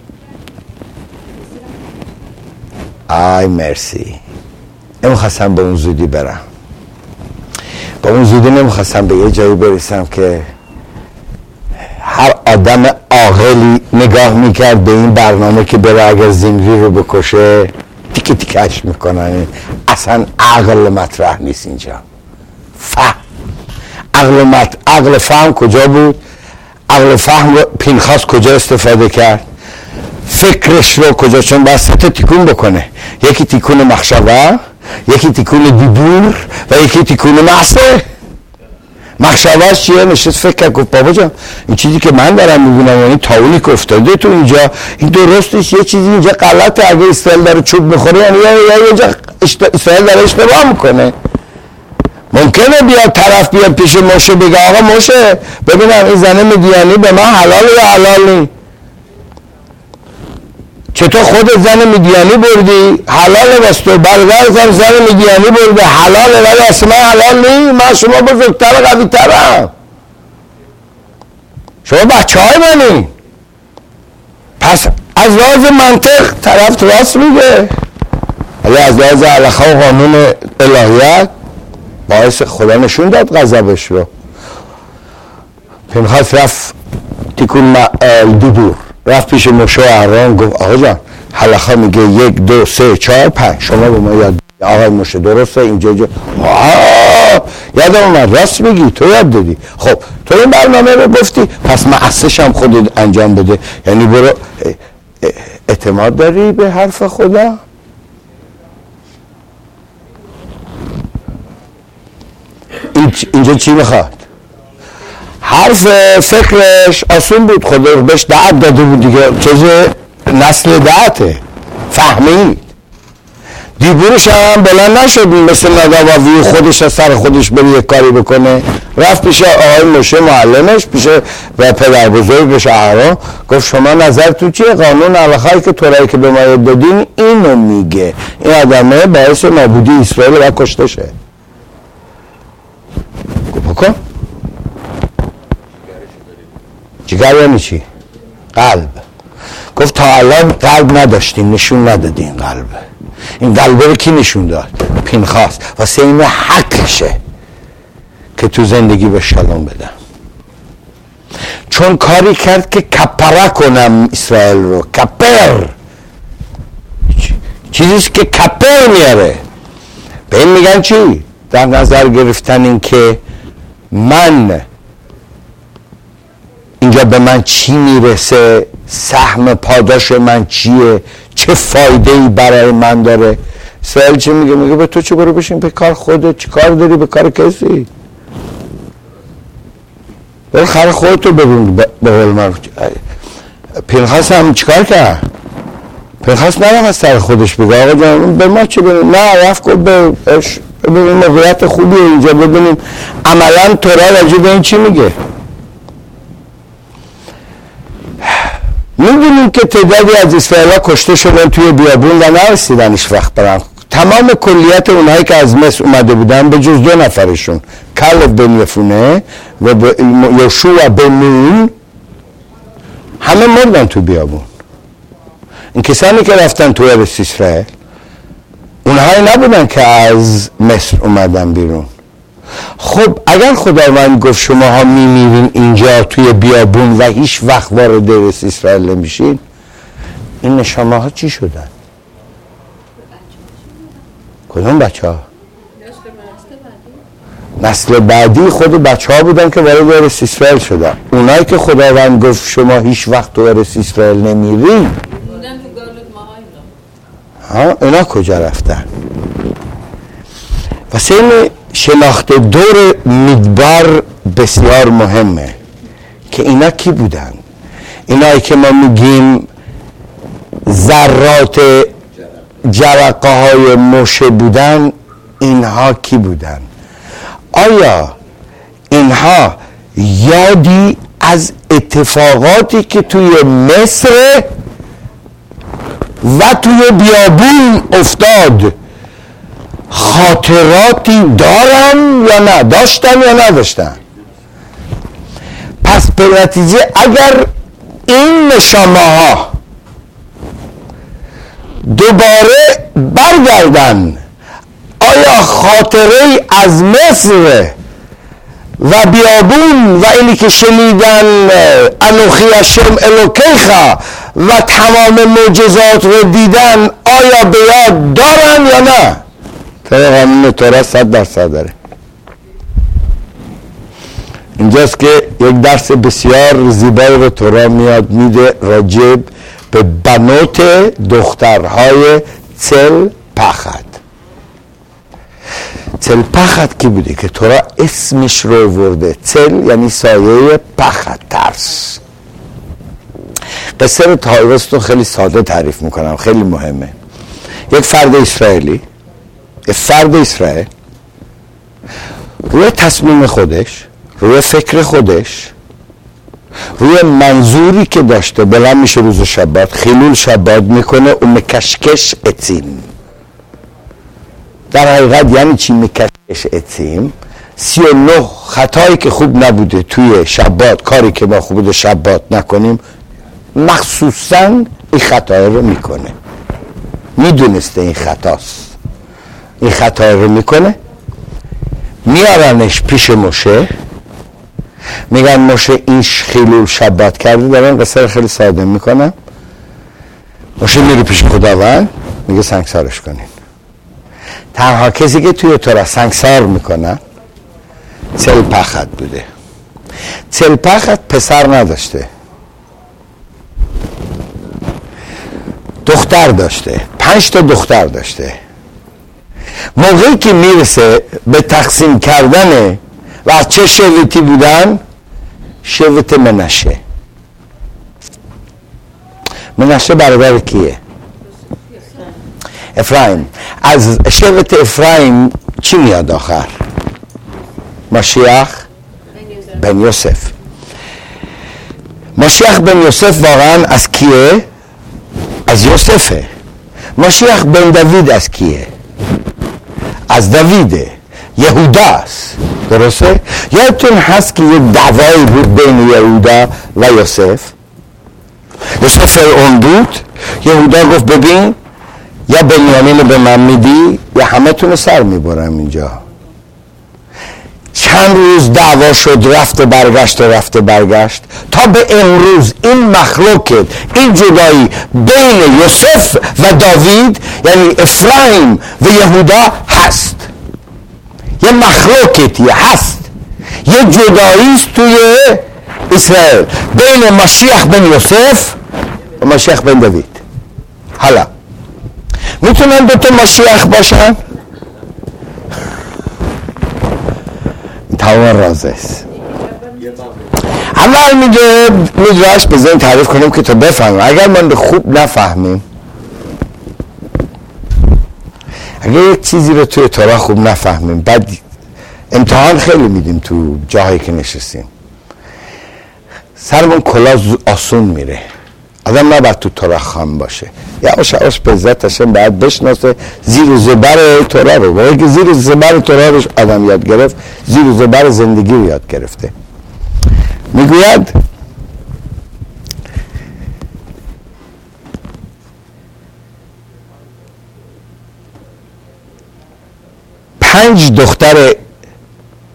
آی مرسی. نمیخواستم به اون زودی برم، با اون زودی نمیخواستم به یه جایی برسم که هر آدم عاقلی نگاه میکرد به این برنامه که بره اگر زمری رو بکشه تیکه تیکش میکنن. اصلا عقل مطرح نیست اینجا. فهم، عقل فهم کجا بود؟ عقل فهم رو پینخاس کجا استفاده کرد؟ فکرش رو کجا؟ چون باید سه تا تیکون بکنه، یکی تیکون مخشبه، یکی تیکون دیدور و یکی تیکون محصه. مخشبهش چیه؟ نشست فکر کرد، گفت بابا جان این چیزی که من دارم میبینم، یعنی تاولی که افتاده تو اینجا، این درست نیست، یه چیزی اینجا غلطه. اگه اسرائیل داره چوب میخوره یعنی اینجا اسرائیل داره اشتباه میکنه. ممکنه بیاد طرف بیاد پیش موشه بگه آقا موشه ببینم این زن مدیانی به من حلال یا حلال نی؟ چطور خودت زن مدیانی بردی حلاله واسه برادرت زن مدیانی برده حلاله ولی اصلا من حلال نی؟ من شما بزرگتر و قوی ترم، شما بچه های منی. پس از لحاظ منطق طرف راست میگه، ولی از لحاظ علاقه و قانون الهیت باعث خدا نشون داد غضبش رو. پینخاس رفت تیکون دودور، رفت پیش موشه و اهرون، گفت آقا جان حلقه میگه 1 2 3 4 5 شما به ما یاد آقای موشه درسته اینجا یادم اومد راست میگی تو یاد دادی. خب تو این برنامه رو گفتی پس معصش هم خودت انجام بده، یعنی برو. اعتماد داری به حرف خدا؟ اینجا چی میخواد؟ حرف فکرش آسون بود، خدا بهش دعت داده بود دیگه، چیز نسل دعته، فهمید. دیبورش هم بلند نشد مثل نداوی خودش از سر خودش بری یک کاری بکنه، رفت پیش آقای موشه معلمش، پیش و پدر بزرگش اهرون، گفت شما نظرتون چیه؟ قانون الهی که تورایی که به ما یاد دادین اینو میگه، این آدمه باعث نابودی اسرائیل و کشته شه. گفت بکن. جگر یعنی چی؟ قلب. گفت تا الان قلب نداشتین، نشون ندادین قلب. این قلبه رو کی نشون داد؟ پینخاس. واسه این حقشه که تو زندگی به شلون بدم، چون کاری کرد که کپره کنم اسرائیل رو. کپر چیزیست که کپر میاره. به این میگن چی؟ در نظر گرفتن این که من اینجا به من چی میرسه، سهم پاداش من چیه، چه فایده ای برای من داره. اسرائیل چی میگه؟ میگه به تو چه، برو بشین به کار خودت، چی کار داری به کار کسی؟ برو خر خودتو ببین. به قول من پینخاس هم چیکار کرد؟ پینخاس نرم از سر خودش بگه آقا جان به ما چه ببینیم، نه رفت گفت ببینیم موقعیت خوبیه اینجا، ببینیم عملا تورا راجع به این چی میگه. میدونیم که تعدادی از اسرائیل‌ها کشته شدن توی بیابون و نرسیدن هیچ وقت برن. تمام کلیت اونهایی که از مصر اومده بودن به جز 2 نفرشون، کالب بن یفونه و یوشوع بن نون، همه مردن تو بیابون. این کسانی که رفتن تو ارض اسرائیل اونهایی نبودن که از مصر اومدن بیرون. خب اگر خداوند گفت شما ها میمیرین اینجا توی بیابون و هیچ وقت وارد رس اسرائیل نمیشین، این نشانه ها چی شدن؟ کدوم بچه ها؟ نسل بعدی خود بچه ها بودن که وارد رس اسرائیل شدن. اونایی که خداوند گفت شما هیچ وقت تو رس اسرائیل نمیرین، ها اینا کجا رفتن؟ واسه این شناخت دور میدبر بسیار مهمه که اینا کی بودن. اینایی که ما میگیم ذرات جرقه های موشه بودن، اینها کی بودن؟ آیا اینها یادی از اتفاقاتی که توی مصر و توی بیابون افتاد خاطراتی دارن یا نه؟ داشتن یا نداشتن؟ پس به نتیجه اگر این نشانه ها دوباره برگردن، آیا خاطره از مصر و بیابون و اینی که شنیدن انوخی هشم الوکیخا و تمام معجزات رو دیدن آیا به یاد دارن یا نه؟ طبق قانون تورات 100% داره. اینجاست که یک درس بسیار زیبایی رو تورات میاد میده راجب به بنات دخترهای چل پخد. چل پخد کی بوده که تورا اسمش رو ورده؟ چل یعنی سایه، پخد ترس. قصه رو تایوست رو خیلی ساده تعریف میکنم، خیلی مهمه. یک فرد اسرائیلی، یک فرد اسرائیل روی تصمیم خودش، روی فکر خودش، روی منظوری که داشته بلند میشه روز شبات، خیلول شبات میکنه و مکشکش اتیم. در حقیقت یعنی چی مکشکش اتیم؟ 39 خطایی که خوب نبوده توی شبات، کاری که ما خوب بوده شبات نکنیم، مخصوصا این خطای رو میکنه. میدونسته این خطاست، این خطای رو میکنه. میارنش پیش موشه، میگن موشه این خیلول شبات کرده. دارن قصه خیلی ساده میکنم. موشه میره پیش خداوند، میگه سنگسارش کنین. تنها کسی که توی تورا سنگسار میکنن چل پخد بوده. چل پخد پسر نداشته، دختر داشته، 5 تا دختر داشته. موقعی که میرسه به تقسیم کردن و از چه شبتی بودن؟ شبت منشه. منشه برادر کیه؟ افرایم. از شبت افرایم چی میاد آخر؟ مشیخ بن یوسف. مشیخ بن یوسف واقعا از کیه؟ از یوسفه. مشیخ بن داوید از کیه؟ از داویده، یهوداست. درسته؟ یادتون هست که یک دعوایی بود بین یهودا و یوسف. یوسف فرعون بود، یهودا گفت ببین یا بنیامین رو به من میدی یا همه تون سر میبرم اینجا. چند روز دعوا شد، رفته برگشت تا به امروز این مخلوقت، این جدایی بین یوسف و داوید یعنی افرایم و یهودا هست. یه مخلوقتی هست، یه جداییست توی اسرائیل بین مشیخ بن یوسف و مشیخ بن داوید. حالا میتونن دوتا مشیخ باشن؟ تمام راز است. اول میدونش بزنیم تعریف کنیم که تو بفهمیم. اگر من خوب نفهمیم، اگر یک چیزی رو توی تورا خوب نفهمیم، بعد امتحان خیلی میدیم تو جاهایی که نشستیم، سرمون کلا آسون میره. آدم نباید تو تورا خام باشه، یواش یواش به ذاتشم باید بشناسه زیر و زبر تورا رو. وقتی که زیر و زبر تورا رو آدم یاد گرفت، زیر و زبر زندگی رو یاد گرفته. میگوید پنج دختر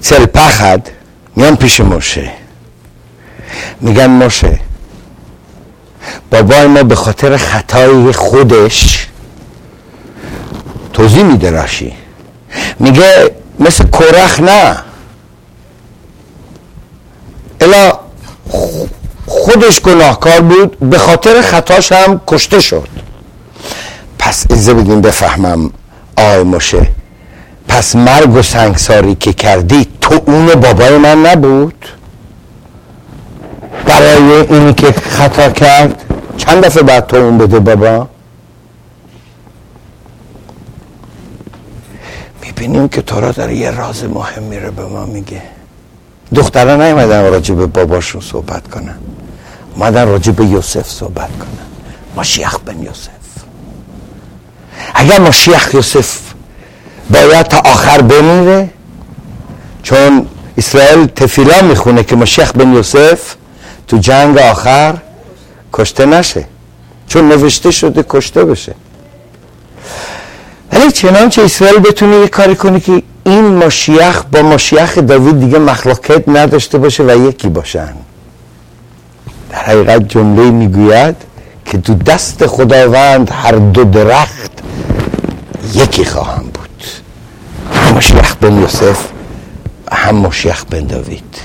צל פחד میان پیش موشه میگن موشه بابای ما به خاطر خطای خودش توضیح میده راشی، میگه مثل کورخ نه، الا خودش گناهکار بود، به خاطر خطاش هم کشته شد. پس اجازه بدین بفهمم آقای موشه، پس مرگ و سنگساری که کردی تو اون بابای من نبود؟ برای اینی که خطا کرد چند دفعه بعد تو اون بده بابا؟ میبینیم که تورا داره یه راز مهمی رو به ما میگه. دختران نیومدن راجع به باباشون صحبت کنن، اومدن راجع به یوسف صحبت کنن. مشیخ بن یوسف. اگر مشیخ یوسف باید تا آخر بمیره، چون اسرائیل تفیلا میخونه که مشیخ بن یوسف تو جنگ آخر کشته نشه، چون نوشته شده کشته بشه. ولی چنانچه اسرائیل بتونه یه کاری کنه که این مشیخ با مشیخ داوید دیگه مخلوقیت نداشته باشه و یکی باشن. در حقیقت جمله میگوید که تو دست خداوند هر دو درخت یکی خواهم بود، هم مشیخ بن یوسف و هم مشیخ بن داوید.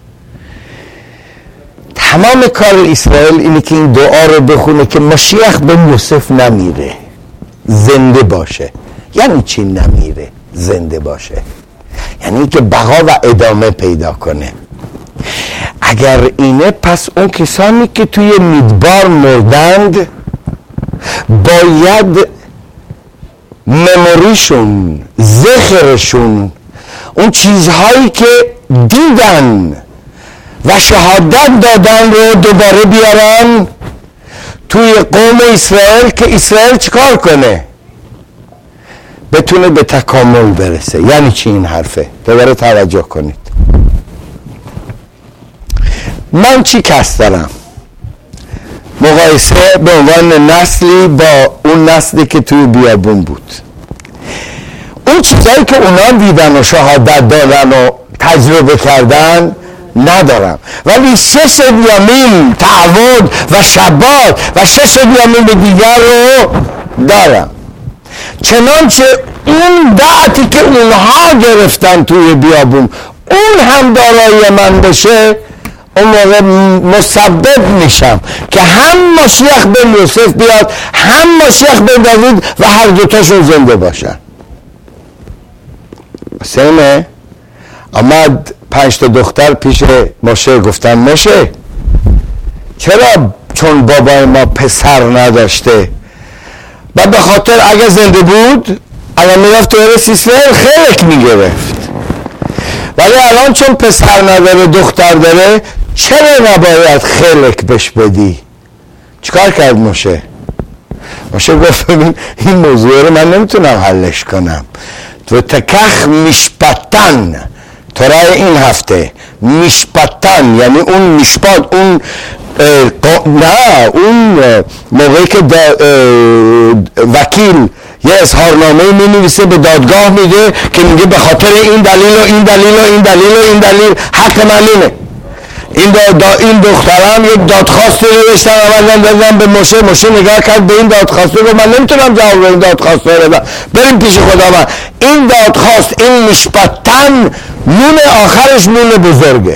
تمام کار اسرائیل اینه که این دعا رو بخونه که مشیخ بن یوسف نمیره، زنده باشه. یعنی چی نمیره زنده باشه؟ یعنی که بقا و ادامه پیدا کنه. اگر اینه پس اون کسانی که توی میدبار مردند باید مموریشون، ذخرشون، اون چیزهایی که دیدن و شهادت دادن رو دوباره بیارن توی قوم اسرائیل که اسرائیل چیکار کنه؟ بتونه به تکامل برسه. یعنی چی این حرفه؟ دوباره توجه کنید. من چی کس دارم؟ مقایسه به عنوان نسلی با اون نسلی که توی بیابون بود. اون چیزایی که اونا دیدن و شهادت دادن و تجربه کردن ندارم، ولی 6 بیامین تعهد و شبات و 6 بیامین دیگر رو دارم. چنانچه اون دعتی که اونها گرفتن توی بیابون اون هم دارای من بشه، اون موقع مسبب میشم که هم مشیخ بن یوسف بیاد، هم مشیخ بن داوید و هر دوتاشون زنده باشن. سیمه آمد 5 تا دختر پیش موشه، گفتن موشه چرا؟ چون بابای ما پسر نداشته و به خاطر اگه زنده بود اگه میرفت تو ارث اسرائیل خلق میگرفت، ولی الان چون پسر نداره دختر داره، چرا نباید خلق بش بدی؟ چیکار کرد موشه؟ موشه گفت این موضوع رو من نمیتونم حلش کنم. تو تکخ میشپتن ترای این هفته میشپتن، یعنی اون میشپات، اون نه اون موقعی که وکیل یه اظهارنامه می نویسه به دادگاه میده که میگه به خاطر این دلیل و این دلیل و این دلیل و این دلیل حق معلومه. این دختران یک دادخواست نوشتن آمدن دادن به موشه. موشه نگاه کرد به این دادخواست رو، من نمیتونم جواب این دادخواست رو بدم، بریم پیش خداوند. این دادخواست، این مشپتن، نون آخرش نون بزرگه.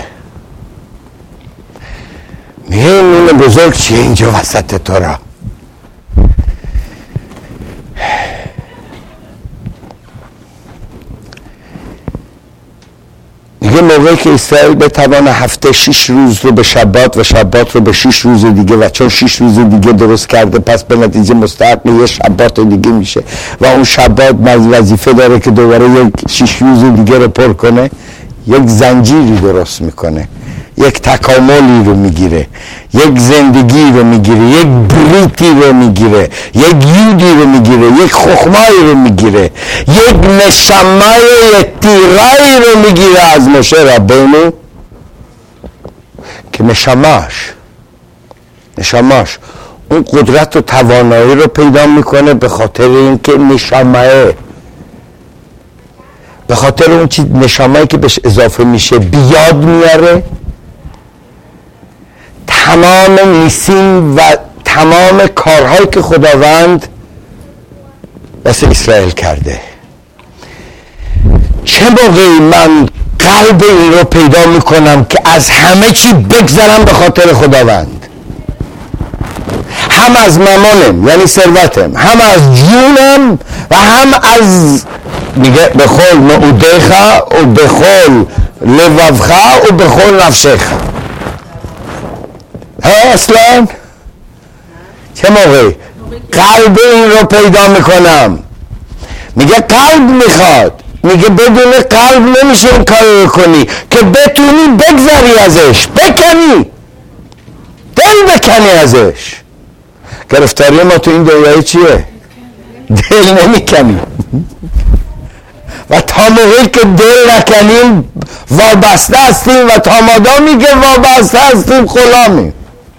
میگه نون بزرگ چیه اینجا وسط تو را؟ میگه موقعی که اسرائیل بتوانه هفته 6 روز رو به شبات و شبات رو به 6 روز دیگه، و چون 6 روز دیگه درست کرده پس به نتیجه مستحق یه شبات دیگه میشه و اون شبات وظیفه داره که دوباره یک 6 روز دیگه رو پر کنه، یک زنجیری درست میکنه، یک تکاملی رو میگیره، یک زندگی رو میگیره، یک بریتی رو میگیره، یک یودی رو میگیره، یک خخمایی رو میگیره، یک نشمه تیرایی رو میگیره از موشه ربینو که نشماش اون قدرت و توانایی رو پیدا میکنه به خاطر اینکه نشمه به خاطر اون چیز نشامایی که بهش اضافه میشه بیاد میاره. تمام نیسیم و تمام کارهایی که خداوند واسه اسرائیل کرده. چه موقعی من قلب این رو پیدا میکنم که از همه چی بگذرم به خاطر خداوند، هم از ممانم یعنی ثروتم، هم از جونم و هم از میگه بخل معودیخ و بخل لبوبخ و بخل نفسخ. ها اصلا چه موقعی قلب این رو پیدا میکنم؟ میگه قلب میخواد، میگه بدون قلب نمیشه این کار رو کنی که بتونی بگذری ازش، بکنی دل بکنی ازش. گرفتاری ما تو این دنیای چیه؟ دل نمیکنی و تا موقعی که دل نکنیم وابسته هستیم و تا مادامی که وابسته هستیم غلامیم.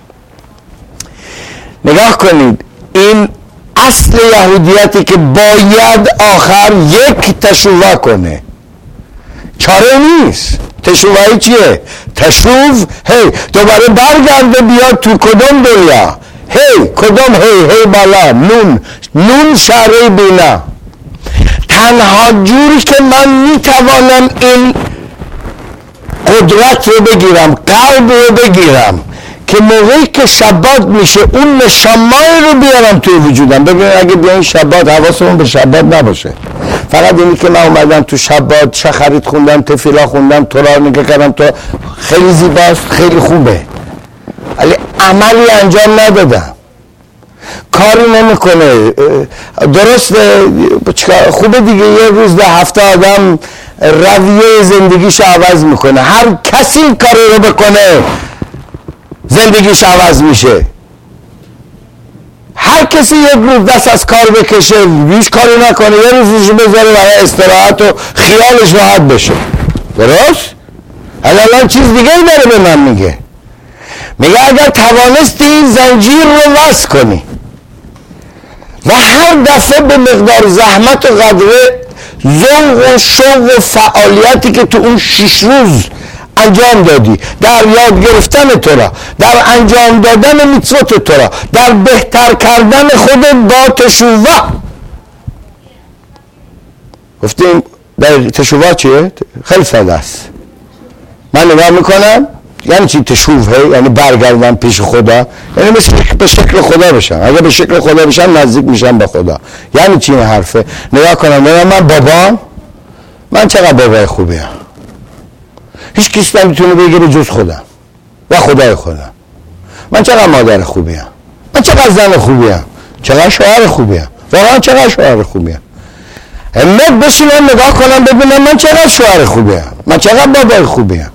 نگاه کنید، این اصل یهودیتی که باید آخر یک تشوه کنه، چاره نیست. تشوهی چیه؟ تشوف هی دوباره برگرده بیاد تو کدوم دنیا؟ هی کدوم هی بالا نون شعره بینا. تنها جوری که من میتوانم این قدرت رو بگیرم، قلب رو بگیرم، که موقعی که شبات میشه اون نشامای رو بیارم توی وجودم. ببینید اگه بیاین شبات حواسمون به شبات نباشه، فقط اینی که من اومدم تو شبات چه خرید خوندم، تفیلا خوندم، تورا رو نگاه کردم، تو خیلی زیباست، خیلی خوبه، ولی عملی انجام ندادم، کاری نمیکنه. درسته خوبه دیگه، یه روز ده هفته آدم رویه زندگیش عوض میکنه. هر کسی این کاری رو بکنه زندگیش عوض میشه. هر کسی یک روز دست از کار بکشه، هیچ کاری نکنه، یه روزش بذاره برای استراحت و خیالش راحت بشه. درست؟ الان چیز دیگه ای داره به من میگه اگر توانستی این زنجیر رو وصل کنی و هر دفعه به مقدار زحمت و قدره ذوق و شوق و فعالیتی که تو اون 6 روز انجام دادی، در یاد گرفتن تورا، در انجام دادن میتوات تورا، در بهتر کردن خودت با تشوه. گفتیم در تشوه چیه؟ خیلی ساده است. من نگاه میکنم یعنی چی تشوه؟ یعنی برگردم پیش خدا، یعنی به شکل خدا بشم. اگه به شکل خدا بشم نزدیک میشم به خدا. یعنی چی این حرفه؟ نگاه کنم من بابام، من چقدر بابای خوبیم، هیچ کسی نمیتونه بگیره جز خودم و خدای خودم. من چقدر مادر خوبیم، من چقدر زن خوبیم، چقدر شوهر خوبیم، واقعا چقدر شوهر خوبیم. همت بشینم نگاه کنم ببینم من چقدر شوهر خوبیم، من چقدر بابای خوبیم.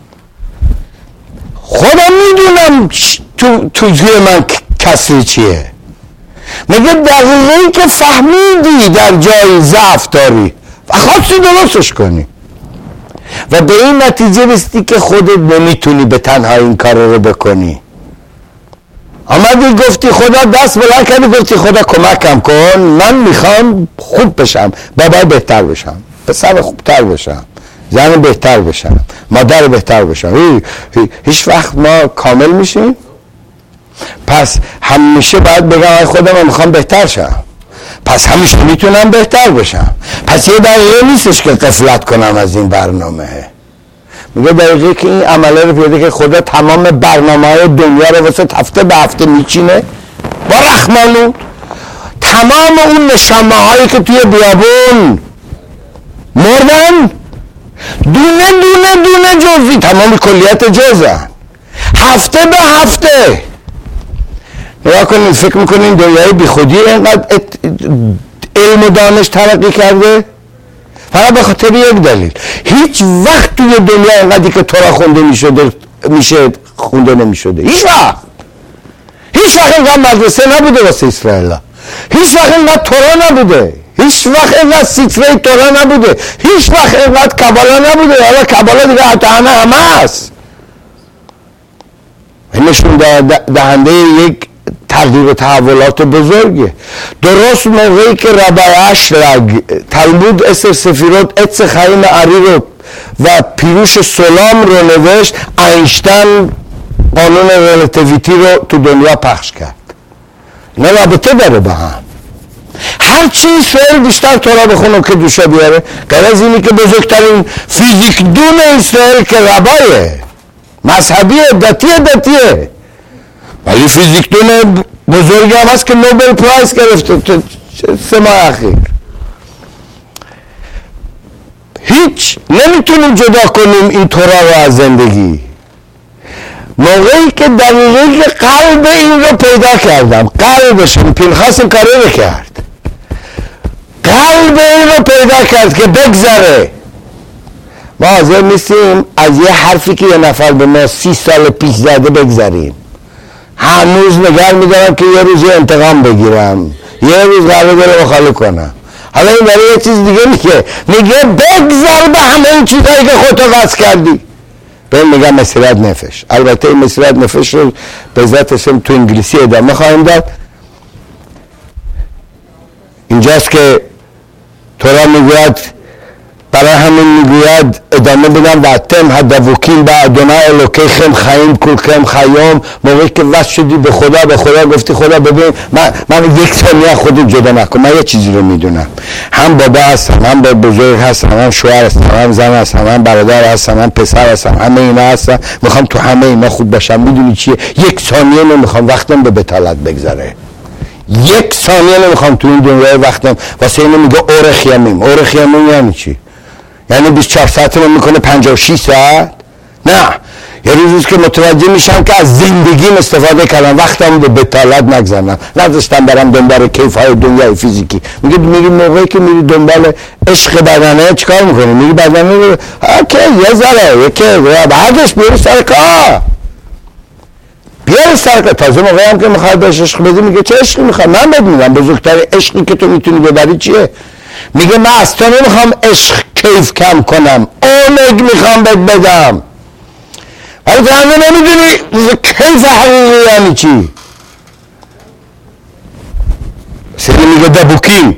خودم میدونم توی من کسری چیه. میگه دقیقی که فهمیدی در جای ضعف داری و خواستی درستش کنی و به این نتیجه رسیدی که خودت نمیتونی به تنها این کار رو بکنی، آمدی گفتی خدا دست بلند کردی گفتی خدا کمکم کن، من میخوام خوب بشم، بابا بهتر بشم، پسر خوبتر بشم، زن بهتر بشم، مادر بهتر بشم. هیچ وقت ما کامل میشیم؟ پس همیشه باید بگم خودم میخوام بهتر شم، پس همیشه میتونم بهتر بشم. پس یه دقیقه نیستش که غفلت کنم از این برنامه. میگه دقیقه که این عمله رو پیاده که خدا تمام برنامه‌های دنیا رو واسه هفته به هفته میچینه با رحمانو. تمام اون نشانه هایی که توی بیابون مردن دونه دونه دونه جزئی، تمام کلیت جزن، هفته به هفته. نگاه کنید، فکر میکنین دنیای بی خودی اینقدر علم و دانش ترقی کرده؟ فقط به خاطر یک دلیل، هیچ وقت توی دنیا اینقدری که تورا خونده میشه خونده نمیشده. هیچ وقت اینقدر مدرسه نبوده واسه اسرائیل، هیچ وقت اینقدر تورا نبوده، هیچ وقت اینقدر سیتره تورا نبوده، هیچ وقت اینقدر کبالا نبوده. حالا کبالا دیگه همه هست. نشون دهنده یک تغییر و تحولات بزرگه. درست موقعی که ربی اشرگ تلمود اسر سفیرات اتس خیم عری رو و پیروش سلام رو نوشت، اینشتین قانون ریلیتیویتی رو تو دنیا پخش کرد. نه رابطه داره با هم. هرچی اسرائیل بیشتر تورا بخونه که دوشه بیاره، غیر از اینی که بزرگترین فیزیک دون اسرائیل که ربایه، مذهبیه، دتیه، ولی فیزیک دون بزرگی هم هست که نوبل پرایز گرفته تو 3 ماه اخیر. هیچ نمیتونیم جدا کنیم این تورا رو از زندگی. موقعی که دقیقه قلب این رو پیدا کردم، قلبشون پینخاس این کاره رو کرد، قلب این رو پیدا کرد که بگذره. ما حاضر نیستیم از یه حرفی که یه نفر به ما 30 سال پیش زده بگذریم. هنوز نگران میدارم که یه روز یه انتقام بگیرم، یه روز قراره داره مخالف کنم. حالا این برای یه چیز دیگه میگه بگذر به همه این چیزهایی که خودتو وصل کردی. به این میگم مسیرت نفش. البته این مسیرت نفش رو به ذات اسم تو انگلیسی ادامه خواهیم داد. اینجاست که تورا میگوید، برای همین میگوید ادامه بدم و اتم هدوکیم به ادونای الوکیخم خیم کلکم خیام. موقعی که وصل شدی به خدا گفتی خدا ببین من یک ثانیه خودت جدا نکن، من یه چیزی رو میدونم، هم بابا هستم، هم بزرگ هستم، هم شوهر هستم، هم زن هستم، هم برادر هستم، هم پسر هستم، همه اینا هستم، میخوام تو همه اینا خوب باشم. میدونی چیه؟ یک ثانیه نمیخوام وقتم به بتالت بگذره، یک ثانیه نمیخوام تو این دنیای وقتم واسه اینو میگه اورخیامیم یعنی چی؟ یعنی 24 ساعت رو میکنه 56 ساعت؟ نه، یه روزیست که متوجه میشم که از زندگیم استفاده کردم، وقتم به بتالت نگذارم، نذاشتم برم دنبال کیف‌های دنیای فیزیکی. میگه میری موقعی که میری دنبال عشق بدنه چیکار میکنی؟ میری بدنه رو اوکی یه ذره یکی بعدش بیاری سر کار، بیاری سر کار. تازه موقعی هم که میخواد بهش عشق بدی میگه چه عشقی میخواد؟ من بهت میگم بزرگترین عشقی که تو میتونی ببری چیه؟ میگه من از تو نمیخوام عشق کیف کم کنم، اونگ میخوام بهت بدم. ولی تو همه نمیدونی کیف حقیقی یعنی چی. سیدی میگه دبوکیم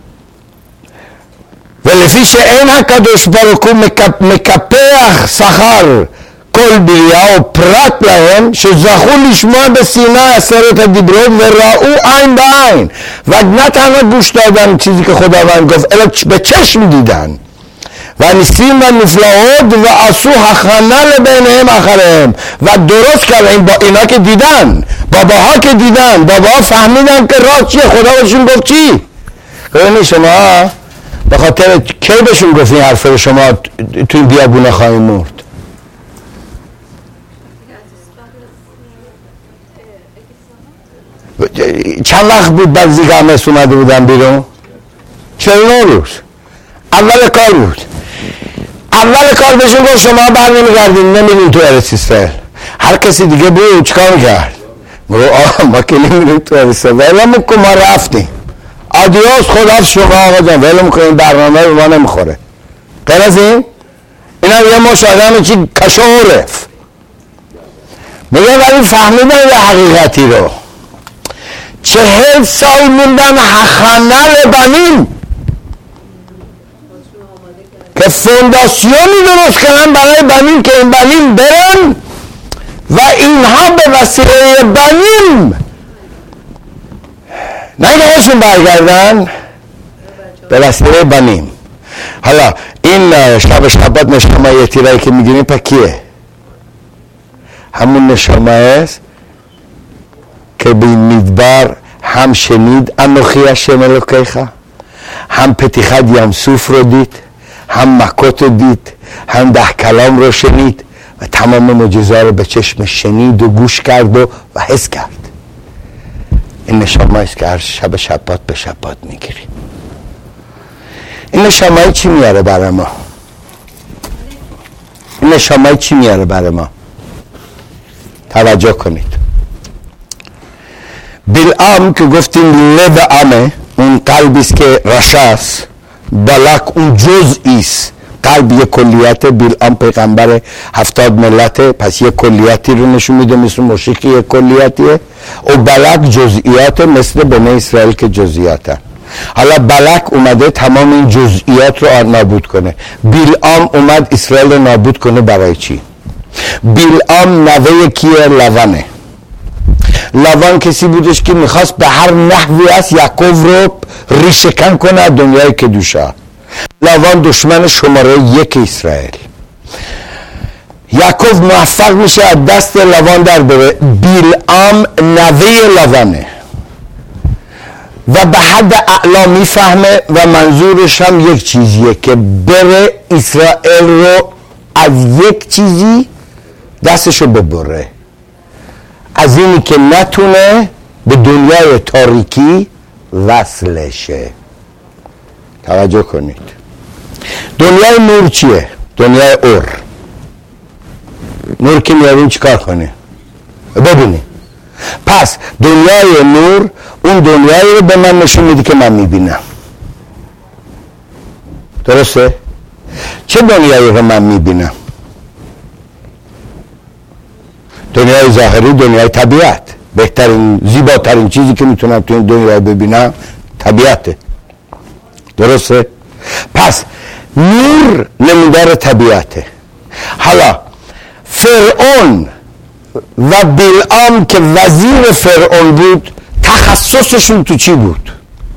ולפי שאין הקדוש ברוך הוא מקפח שכר כל בריאה או פרט להם שזכו לשמוע בסיני 10 הדיברות וראו עין בעין و نه تنها گوش دادن چیزی که خداوند گفت، الا به چشم دیدن و نیسیم و نفلات و عصو حخانه لبینهم آخرهم و درست کردن. با اینا که دیدن، باباها که دیدن، باباها فهمیدن که راست چیه، خدا بهشون گفت چی. خیلی شما به خاطر کی بهشون گفت این حرف رو شما تو این بیابونه خواهیم مرد؟ چند وقت بود بعد زیگامس اومده بودن بیرون؟ 49 روز. اول کار بود. اول کار بهشون گفت شما بر نمیگردین، نمیرین تو ارض اسرائیل. هر کسی دیگه بود چیکار میکرد؟ ما که نمیریم تو ارض اسرائیل، ولمون کن ما رفتیم. آدیاس خدا شما آقا جان، ولمون کن این برنامه به ما نمیخوره. غیر از این هم یه مش آدم چی کشو عرف میگه ولی فهمیدن یه حقیقتی رو. 40 سال موندن حخانه لبنین که فونداسیونی درست کردن برای بنین که این بنین برن و اینها به وسیله بنین نه هاشون برگردن، به وسیله بنین. حالا این شبات نشامه یه تیرایی که میگیریم پا کیه؟ همون نشامه است که به میدبر هم شنید انوخی هشم الوکیخ، هم پتیخت یمسوف رو دید، هم مکت رو دید، هم 10 کلام رو شنید و تمام معجزات رو به چشم شنید و گوش کرد و حس کرد. این نشامه است که هر شب شبات به شبات میگیریم. این نشامه چی میاره برای ما؟ این نشامه چی میاره برای ما؟ توجه کنید. بلعام که گفتیم لب عامه، اون قلبیست که رشاست، بلک اون جزئیست، قلب یک کلیت، بلعام پیغمبر 70 ملت، پس یک کلیتی رو نشون میده مثل موشکی یک کلیتیه، و بلک جزئیات مثل بنی اسرائیل که جزئیاتن. حالا بلک اومده تمام این جزئیات رو نابود کنه. بلعام اومد اسرائیل رو نابود کنه. برای چی؟ بلعام نوه کیه؟ لوانه. لوان کسی بودش که میخواست به هر نحوی از یعقوب رو ریشه‌کن کنه از دنیای کدوشا. لوان دشمن شماره 1 اسرائیل. یعقوب موفق میشه از دست لوان در بره. بلعام نوه لوانه و به حد اعلا میفهمه و منظورش هم یک چیزیه که بره اسرائیل رو از یک چیزی دستشو ببره، از اینی که نتونه به دنیای تاریکی وصل شه. توجه کنید. دنیای نور چیه؟ دنیای اور. نور که میاریم چیکار کنه؟ ببینید. پس دنیای نور اون دنیایی رو به من نشون میده که من میبینم. درسته؟ چه دنیایی رو من میبینم؟ دنیای ظاهری، دنیای طبیعت. بهترین، زیباترین چیزی که میتونم تو این دنیا ببینم طبیعته. درسته؟ پس نور نمودار طبیعته. حالا فرعون و بلعام که وزیر فرعون بود تخصصشون تو چی بود؟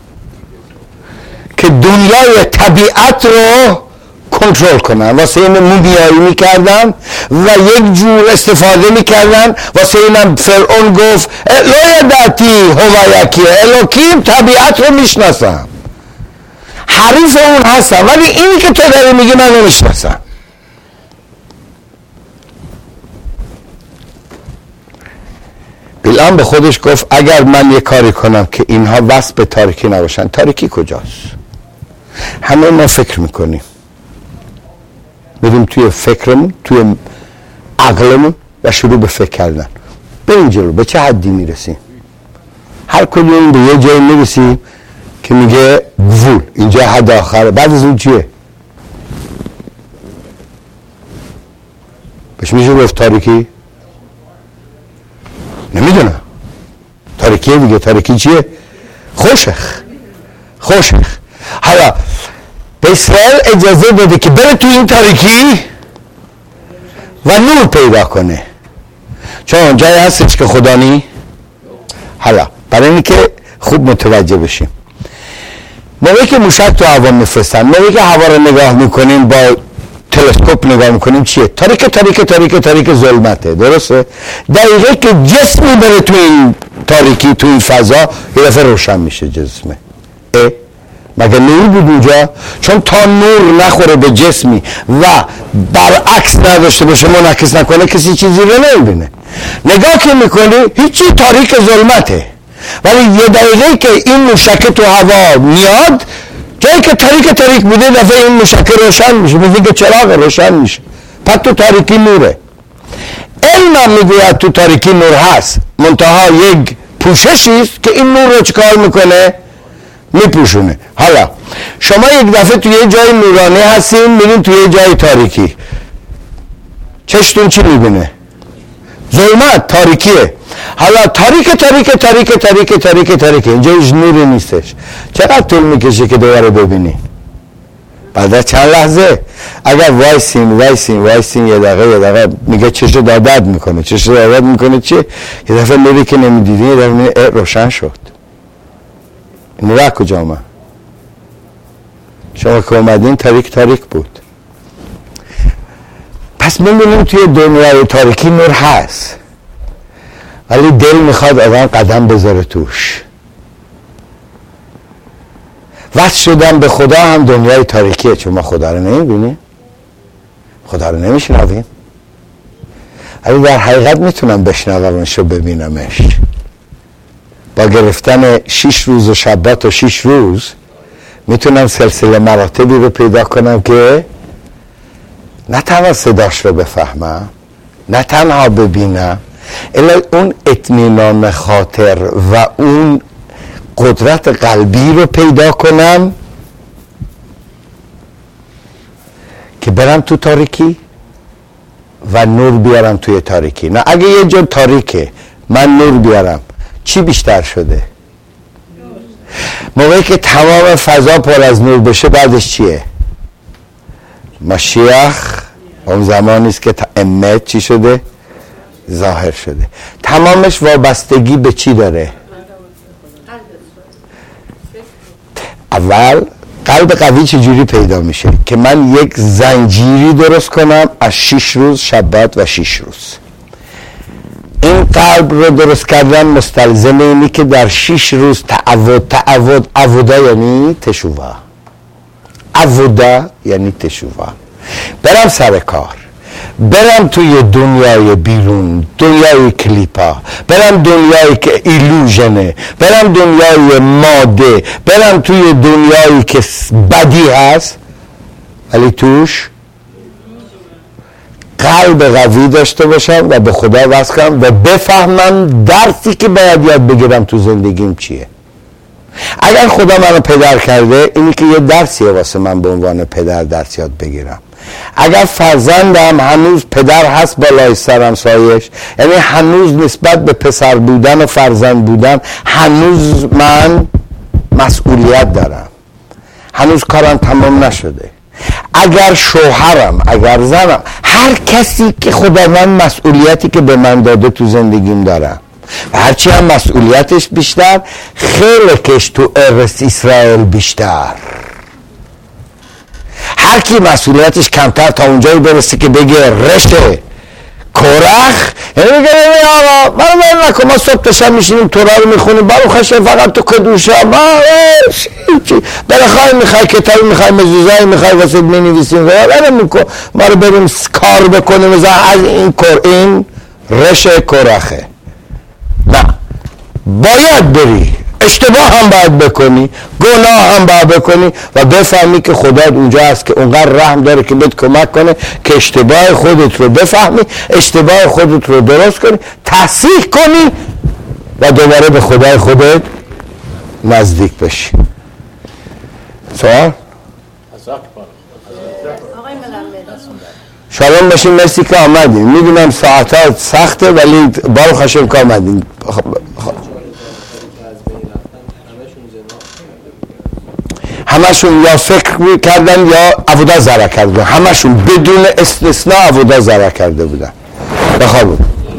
که دنیای طبیعت رو کنترل کنن. واسه این مومیایی میکردن و یک جور استفاده میکردن. واسه اینم فرعون گفت لایداتی هوایکیه، الوکیم طبیعت رو میشناسم، حریف اون هستم، ولی اینی که تو داری میگی من نمیشناسم. بلعام به خودش گفت اگر من یه کاری کنم که اینها وصل به تاریکی نباشن. تاریکی کجاست؟ همه ما فکر میکنیم، بریم توی فکرمون، توی عقلمون و شروع به فکر کردن. بریم جلو. به چه حدی میرسیم؟ هر کدوم به یه جایی میرسیم که میگه گفول، اینجا حد آخره. بعد از اون چیه؟ بهش میشه گفت تاریکی؟ نمیدونم. تاریکیه دیگه. تاریکی چیه؟ خوشخ. حالا به اسرائیل اجازه بده که بره تو این تاریکی و نور پیدا کنه، چون جایی هستش که خدا نی. حالا برای اینی که خوب متوجه بشیم، موقعی که موشک تو هوا میفرستن، موقعی که هوا رو نگاه میکنیم با تلسکوپ نگاه میکنیم چیه؟ تاریک ظلمته. درسته؟ دقیقه که جسمی بره تو این تاریکی، تو این فضا، یه دفعه روشن میشه جسمه. مگه نور بود اونجا؟ چون تا نور نخوره به جسمی و برعکس نداشته باشه، منعکس نکنه، کسی چیزی رو نمیبینه. نگاه که میکنی هیچی، تاریک ظلمته. ولی یه دقیقه که این موشک تو هوا میاد، جایی که تاریک بوده، دفعه این موشک روشن میشه، میگه چراغ روشن میشه. پس تو تاریکی نوره. علم میگوید تو تاریکی نور هست، منتها یک پوششیست که این نور رو چکار میکنه؟ میپوشونه. حالا شما یک دفعه توی یه جای نورانی هستین، میرین توی یه جای تاریکی، چشتون چی میبینه؟ ظلمت، تاریکیه. حالا تاریک اینجا هیچ نوری نیستش. چقدر طول میکشه که دوباره ببینی؟ بعد از چند لحظه اگر وایسین یه دقیقه میگه چشو دادد میکنه چیه؟ یه دفعه نوری که نمیدیدین یه دفعه روشن شد. این را کجا آمد؟ شما که اومدین تاریک بود. پس میبینیم توی دنیای تاریکی نور هست، ولی دل میخواد آدم قدم بذاره توش. وصل شدن به خدا هم دنیای تاریکیه، چون ما خدا رو نمیبینیم، خدا رو نمیشنویم، ولی در حقیقت میتونم بشنومش و ببینمش. با گرفتن 6 روز و شبات و 6 روز میتونم سلسله مراتبی رو پیدا کنم که نه تنها صداش رو بفهمم، نه تنها ببینم، الا اون اطمینان خاطر و اون قدرت قلبی رو پیدا کنم که برم تو تاریکی و نور بیارم توی تاریکی. نه اگه یه جا تاریکه من نور بیارم، چی بیشتر شده؟ موقعی که تمام فضا پر از نور بشه بعدش چیه؟ مشیخ اون زمانی است که امت چی شده؟ ظاهر شده. تمامش وابستگی به چی داره؟ اول قلب قوی چجوری پیدا میشه؟ که من یک زنجیری درست کنم از 6 روز شبات و 6 روز. این قلب رو درست کردن مستلزم اینی که در 6 روز تعودا یعنی تشووا، عودا یعنی تشووا، برم سر کار، برم توی دنیای بیرون، دنیای کلیپا، برم دنیایی که ایلوژنه، برم دنیای ماده، برم توی دنیایی که بدی هست ولی توش قلب قوی داشته باشم و به خدا وصل کنم و بفهمم درسی که باید یاد بگیرم تو زندگیم چیه. اگر خدا منو پدر کرده اینی که یه درسیه واسه من به عنوان پدر درس یاد بگیرم. اگر فرزندم هنوز پدر هست بالای سرم سایش، یعنی هنوز نسبت به پسر بودن و فرزند بودن هنوز من مسئولیت دارم، هنوز کارم تمام نشده. اگر شوهرم، اگر زنم، هر کسی که خداوند مسئولیتی که به من داده تو زندگیم دارم و هرچی هم مسئولیتش بیشتر خیلی کش تو ارث اسرائیل بیشتر. هر کی مسئولیتش کمتر تا اونجایی برسه که بگه رشه کورخ، یعنی بگه آقا منو نکن، ما صبح تا شب میشینیم تورا رو میخونیم، برو خشم فقط تو کدوشا ما بلخواه میخوای کتابی میخوای مزوزایی میخوای واسه مینویسیم ما رو بریم کار بکنیم از این کور، این رشه کورخه. نه، باید بری، اشتباه هم باید بکنی، گناه هم باید بکنی و بفهمی که خدا اونجا هست که اونقدر رحم داره که بهت کمک کنه که اشتباه خودت رو بفهمی، اشتباه خودت رو درست کنی، تصحیح کنی و دوباره به خدای خودت نزدیک بشی. سوال؟ شالوم باشین، مرسی که آمدین. میدونم ساعتها سخته ولی بارو خشم که آمدین. همشون یا فکر کردن یا عبودا ضرر کرده، همشون بدون استثناء عبودا ضرر کرده بودن. بخواب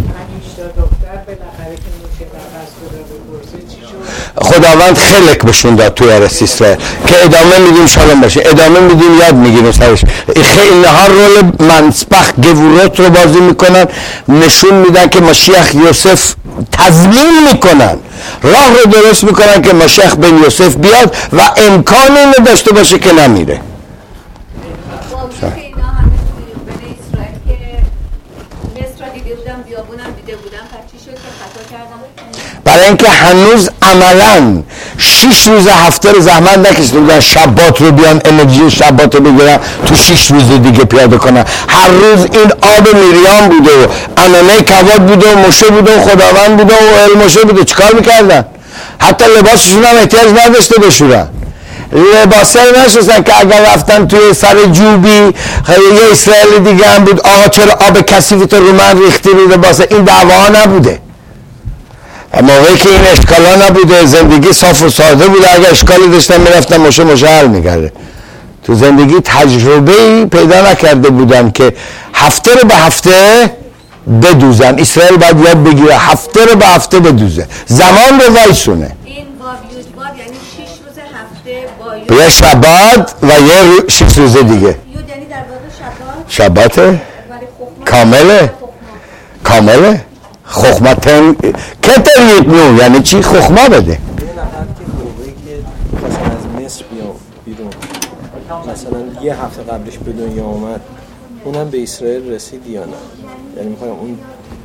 خداوند خلق بشون داد توی ارث اسرائیل که ادامه میدیم. شالوم باشه، ادامه میدیم، یاد میگیریم سرش. خیلی ها رول منسبخ گوروت رو بازی میکنن، نشون میدن که مشیخ یوسف تضمین میکنن، راه رو درست میکنن که مشیخ بن یوسف بیاد و امکان اینو داشته باشه که نمیره. برای اینکه هنوز عملاً 6 روز هفته رو زحمت نکشیده بودن شبات رو بیان انرژی شبات رو بگیرن تو 6 روز دیگه پیاده کنن. هر روز این آب میریان بوده و انانه کباب بوده و مشه بوده و خداوند بوده و المشه بوده. چیکار میکردن؟ حتی لباسشون هم احتیاج نداشته بشورن، لباسه نشستن که اگر رفتن توی سر جوبی یه اسرائیل دیگه هم بود آقا چرا آب کثیفت رو من ریختی رو لباسه، این دعوا نبوده. موقعی که این اشکالا نبوده، زندگی صاف و ساده بوده، اگر اشکالی داشتن میرفتن مشه حل میکرده. تو زندگی تجربه‌ای پیدا نکرده بودن که هفته رو به هفته بدوزن. اسرائیل باید یاد بگیره هفته رو به هفته بدوزه، زمان رو وایسونه. این باب یعنی 6 روز هفته با یه شبات و یه 6 روز دیگه. یعنی در واقع شباته کامله خخمتن کتر یتنو یعنی چی؟ خخما بده. یه نفر که موقعی که مثلا از مصر بیرون مثلا یه هفته قبلش به دنیا اومد، اونم به اسرائیل رسید یا نه؟ یعنی میخوایم اون